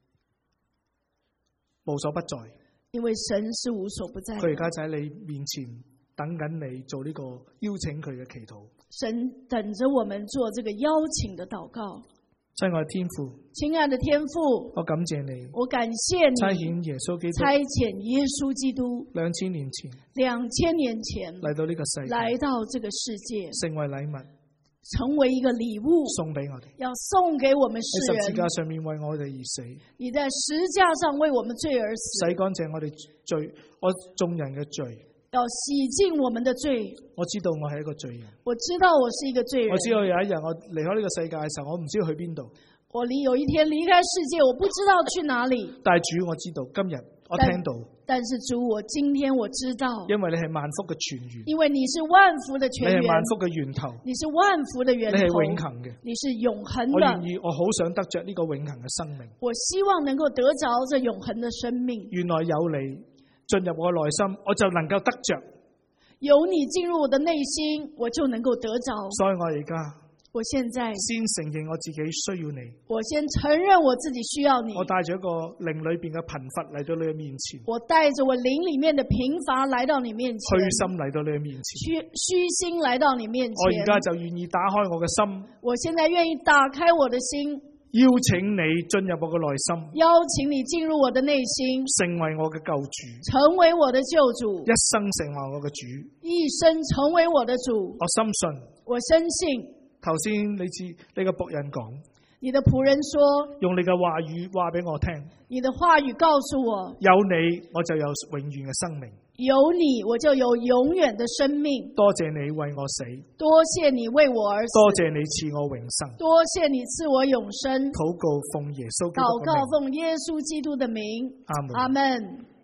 無所不在， 因為神是無所不在， 佢而家就喺你面前等緊你做呢個邀請佢嘅祈禱。 神等着我們做這個邀請的禱告。 親愛的天父， 親愛的天父， 我感謝你， 我感謝你差遣耶穌基督， 差遣耶穌基督 2000年前嚟到呢個世界， 來到這個世界， 成為禮物， 成為一個禮物送俾我哋， 要送給我們世人。 喺十字架上面為我哋而死， 你在十架上為我們罪而死， 洗乾淨我哋罪，我眾人嘅罪， 要洗淨我們的罪。 我知道我係一個罪人， 我知道我是一個罪人。 我知道有一日我離開呢個世界嘅時候，我唔知道去邊度。 我有一天離開世界，我不知道去哪裏。 但係主，我知道今日我聽到。 但是主，我今天我知道， 因為你係萬福嘅泉源， 因為你是萬福的泉源， 你係萬福嘅源頭， 你是萬福的源頭， 你係永恆嘅， 你是永恆的。 我願意，我好想得着呢個永恆嘅生命。 我希望能夠得着這永恆的生命。 原來有你進入我內心，我就能夠得着。 有你進入我的內心，我就能夠得着。 所以我而家， 我現在先承認我自己需要你。 我先承認我自己需要你。 我帶着一個靈裏邊嘅貧乏嚟到你嘅面前。 我帶着我靈裏面的貧乏來到你面前。 虛心嚟到你嘅面前。 虛心來到你面前。 我而家就願意打開我嘅心。 我現在願意打開我的心。 邀請你進入我嘅內心， 邀請你進入我的內心， 成為我嘅救主， 成為我的救主， 一生成為我嘅主， 一生成為我的主。 我深信， 我深信。 頭先你嘅僕人講， 你的僕人說， 用你嘅話語話俾我聽， 你的話語告訴我， 有你我就有永遠嘅生命。 有你，我就有永遠的生命。 多謝你為我死， 多謝你為我而死。 多謝你賜我永生， 多謝你賜我永生。 禱告奉耶穌基督的名， 禱告奉耶穌基督的名。 阿門。 阿門。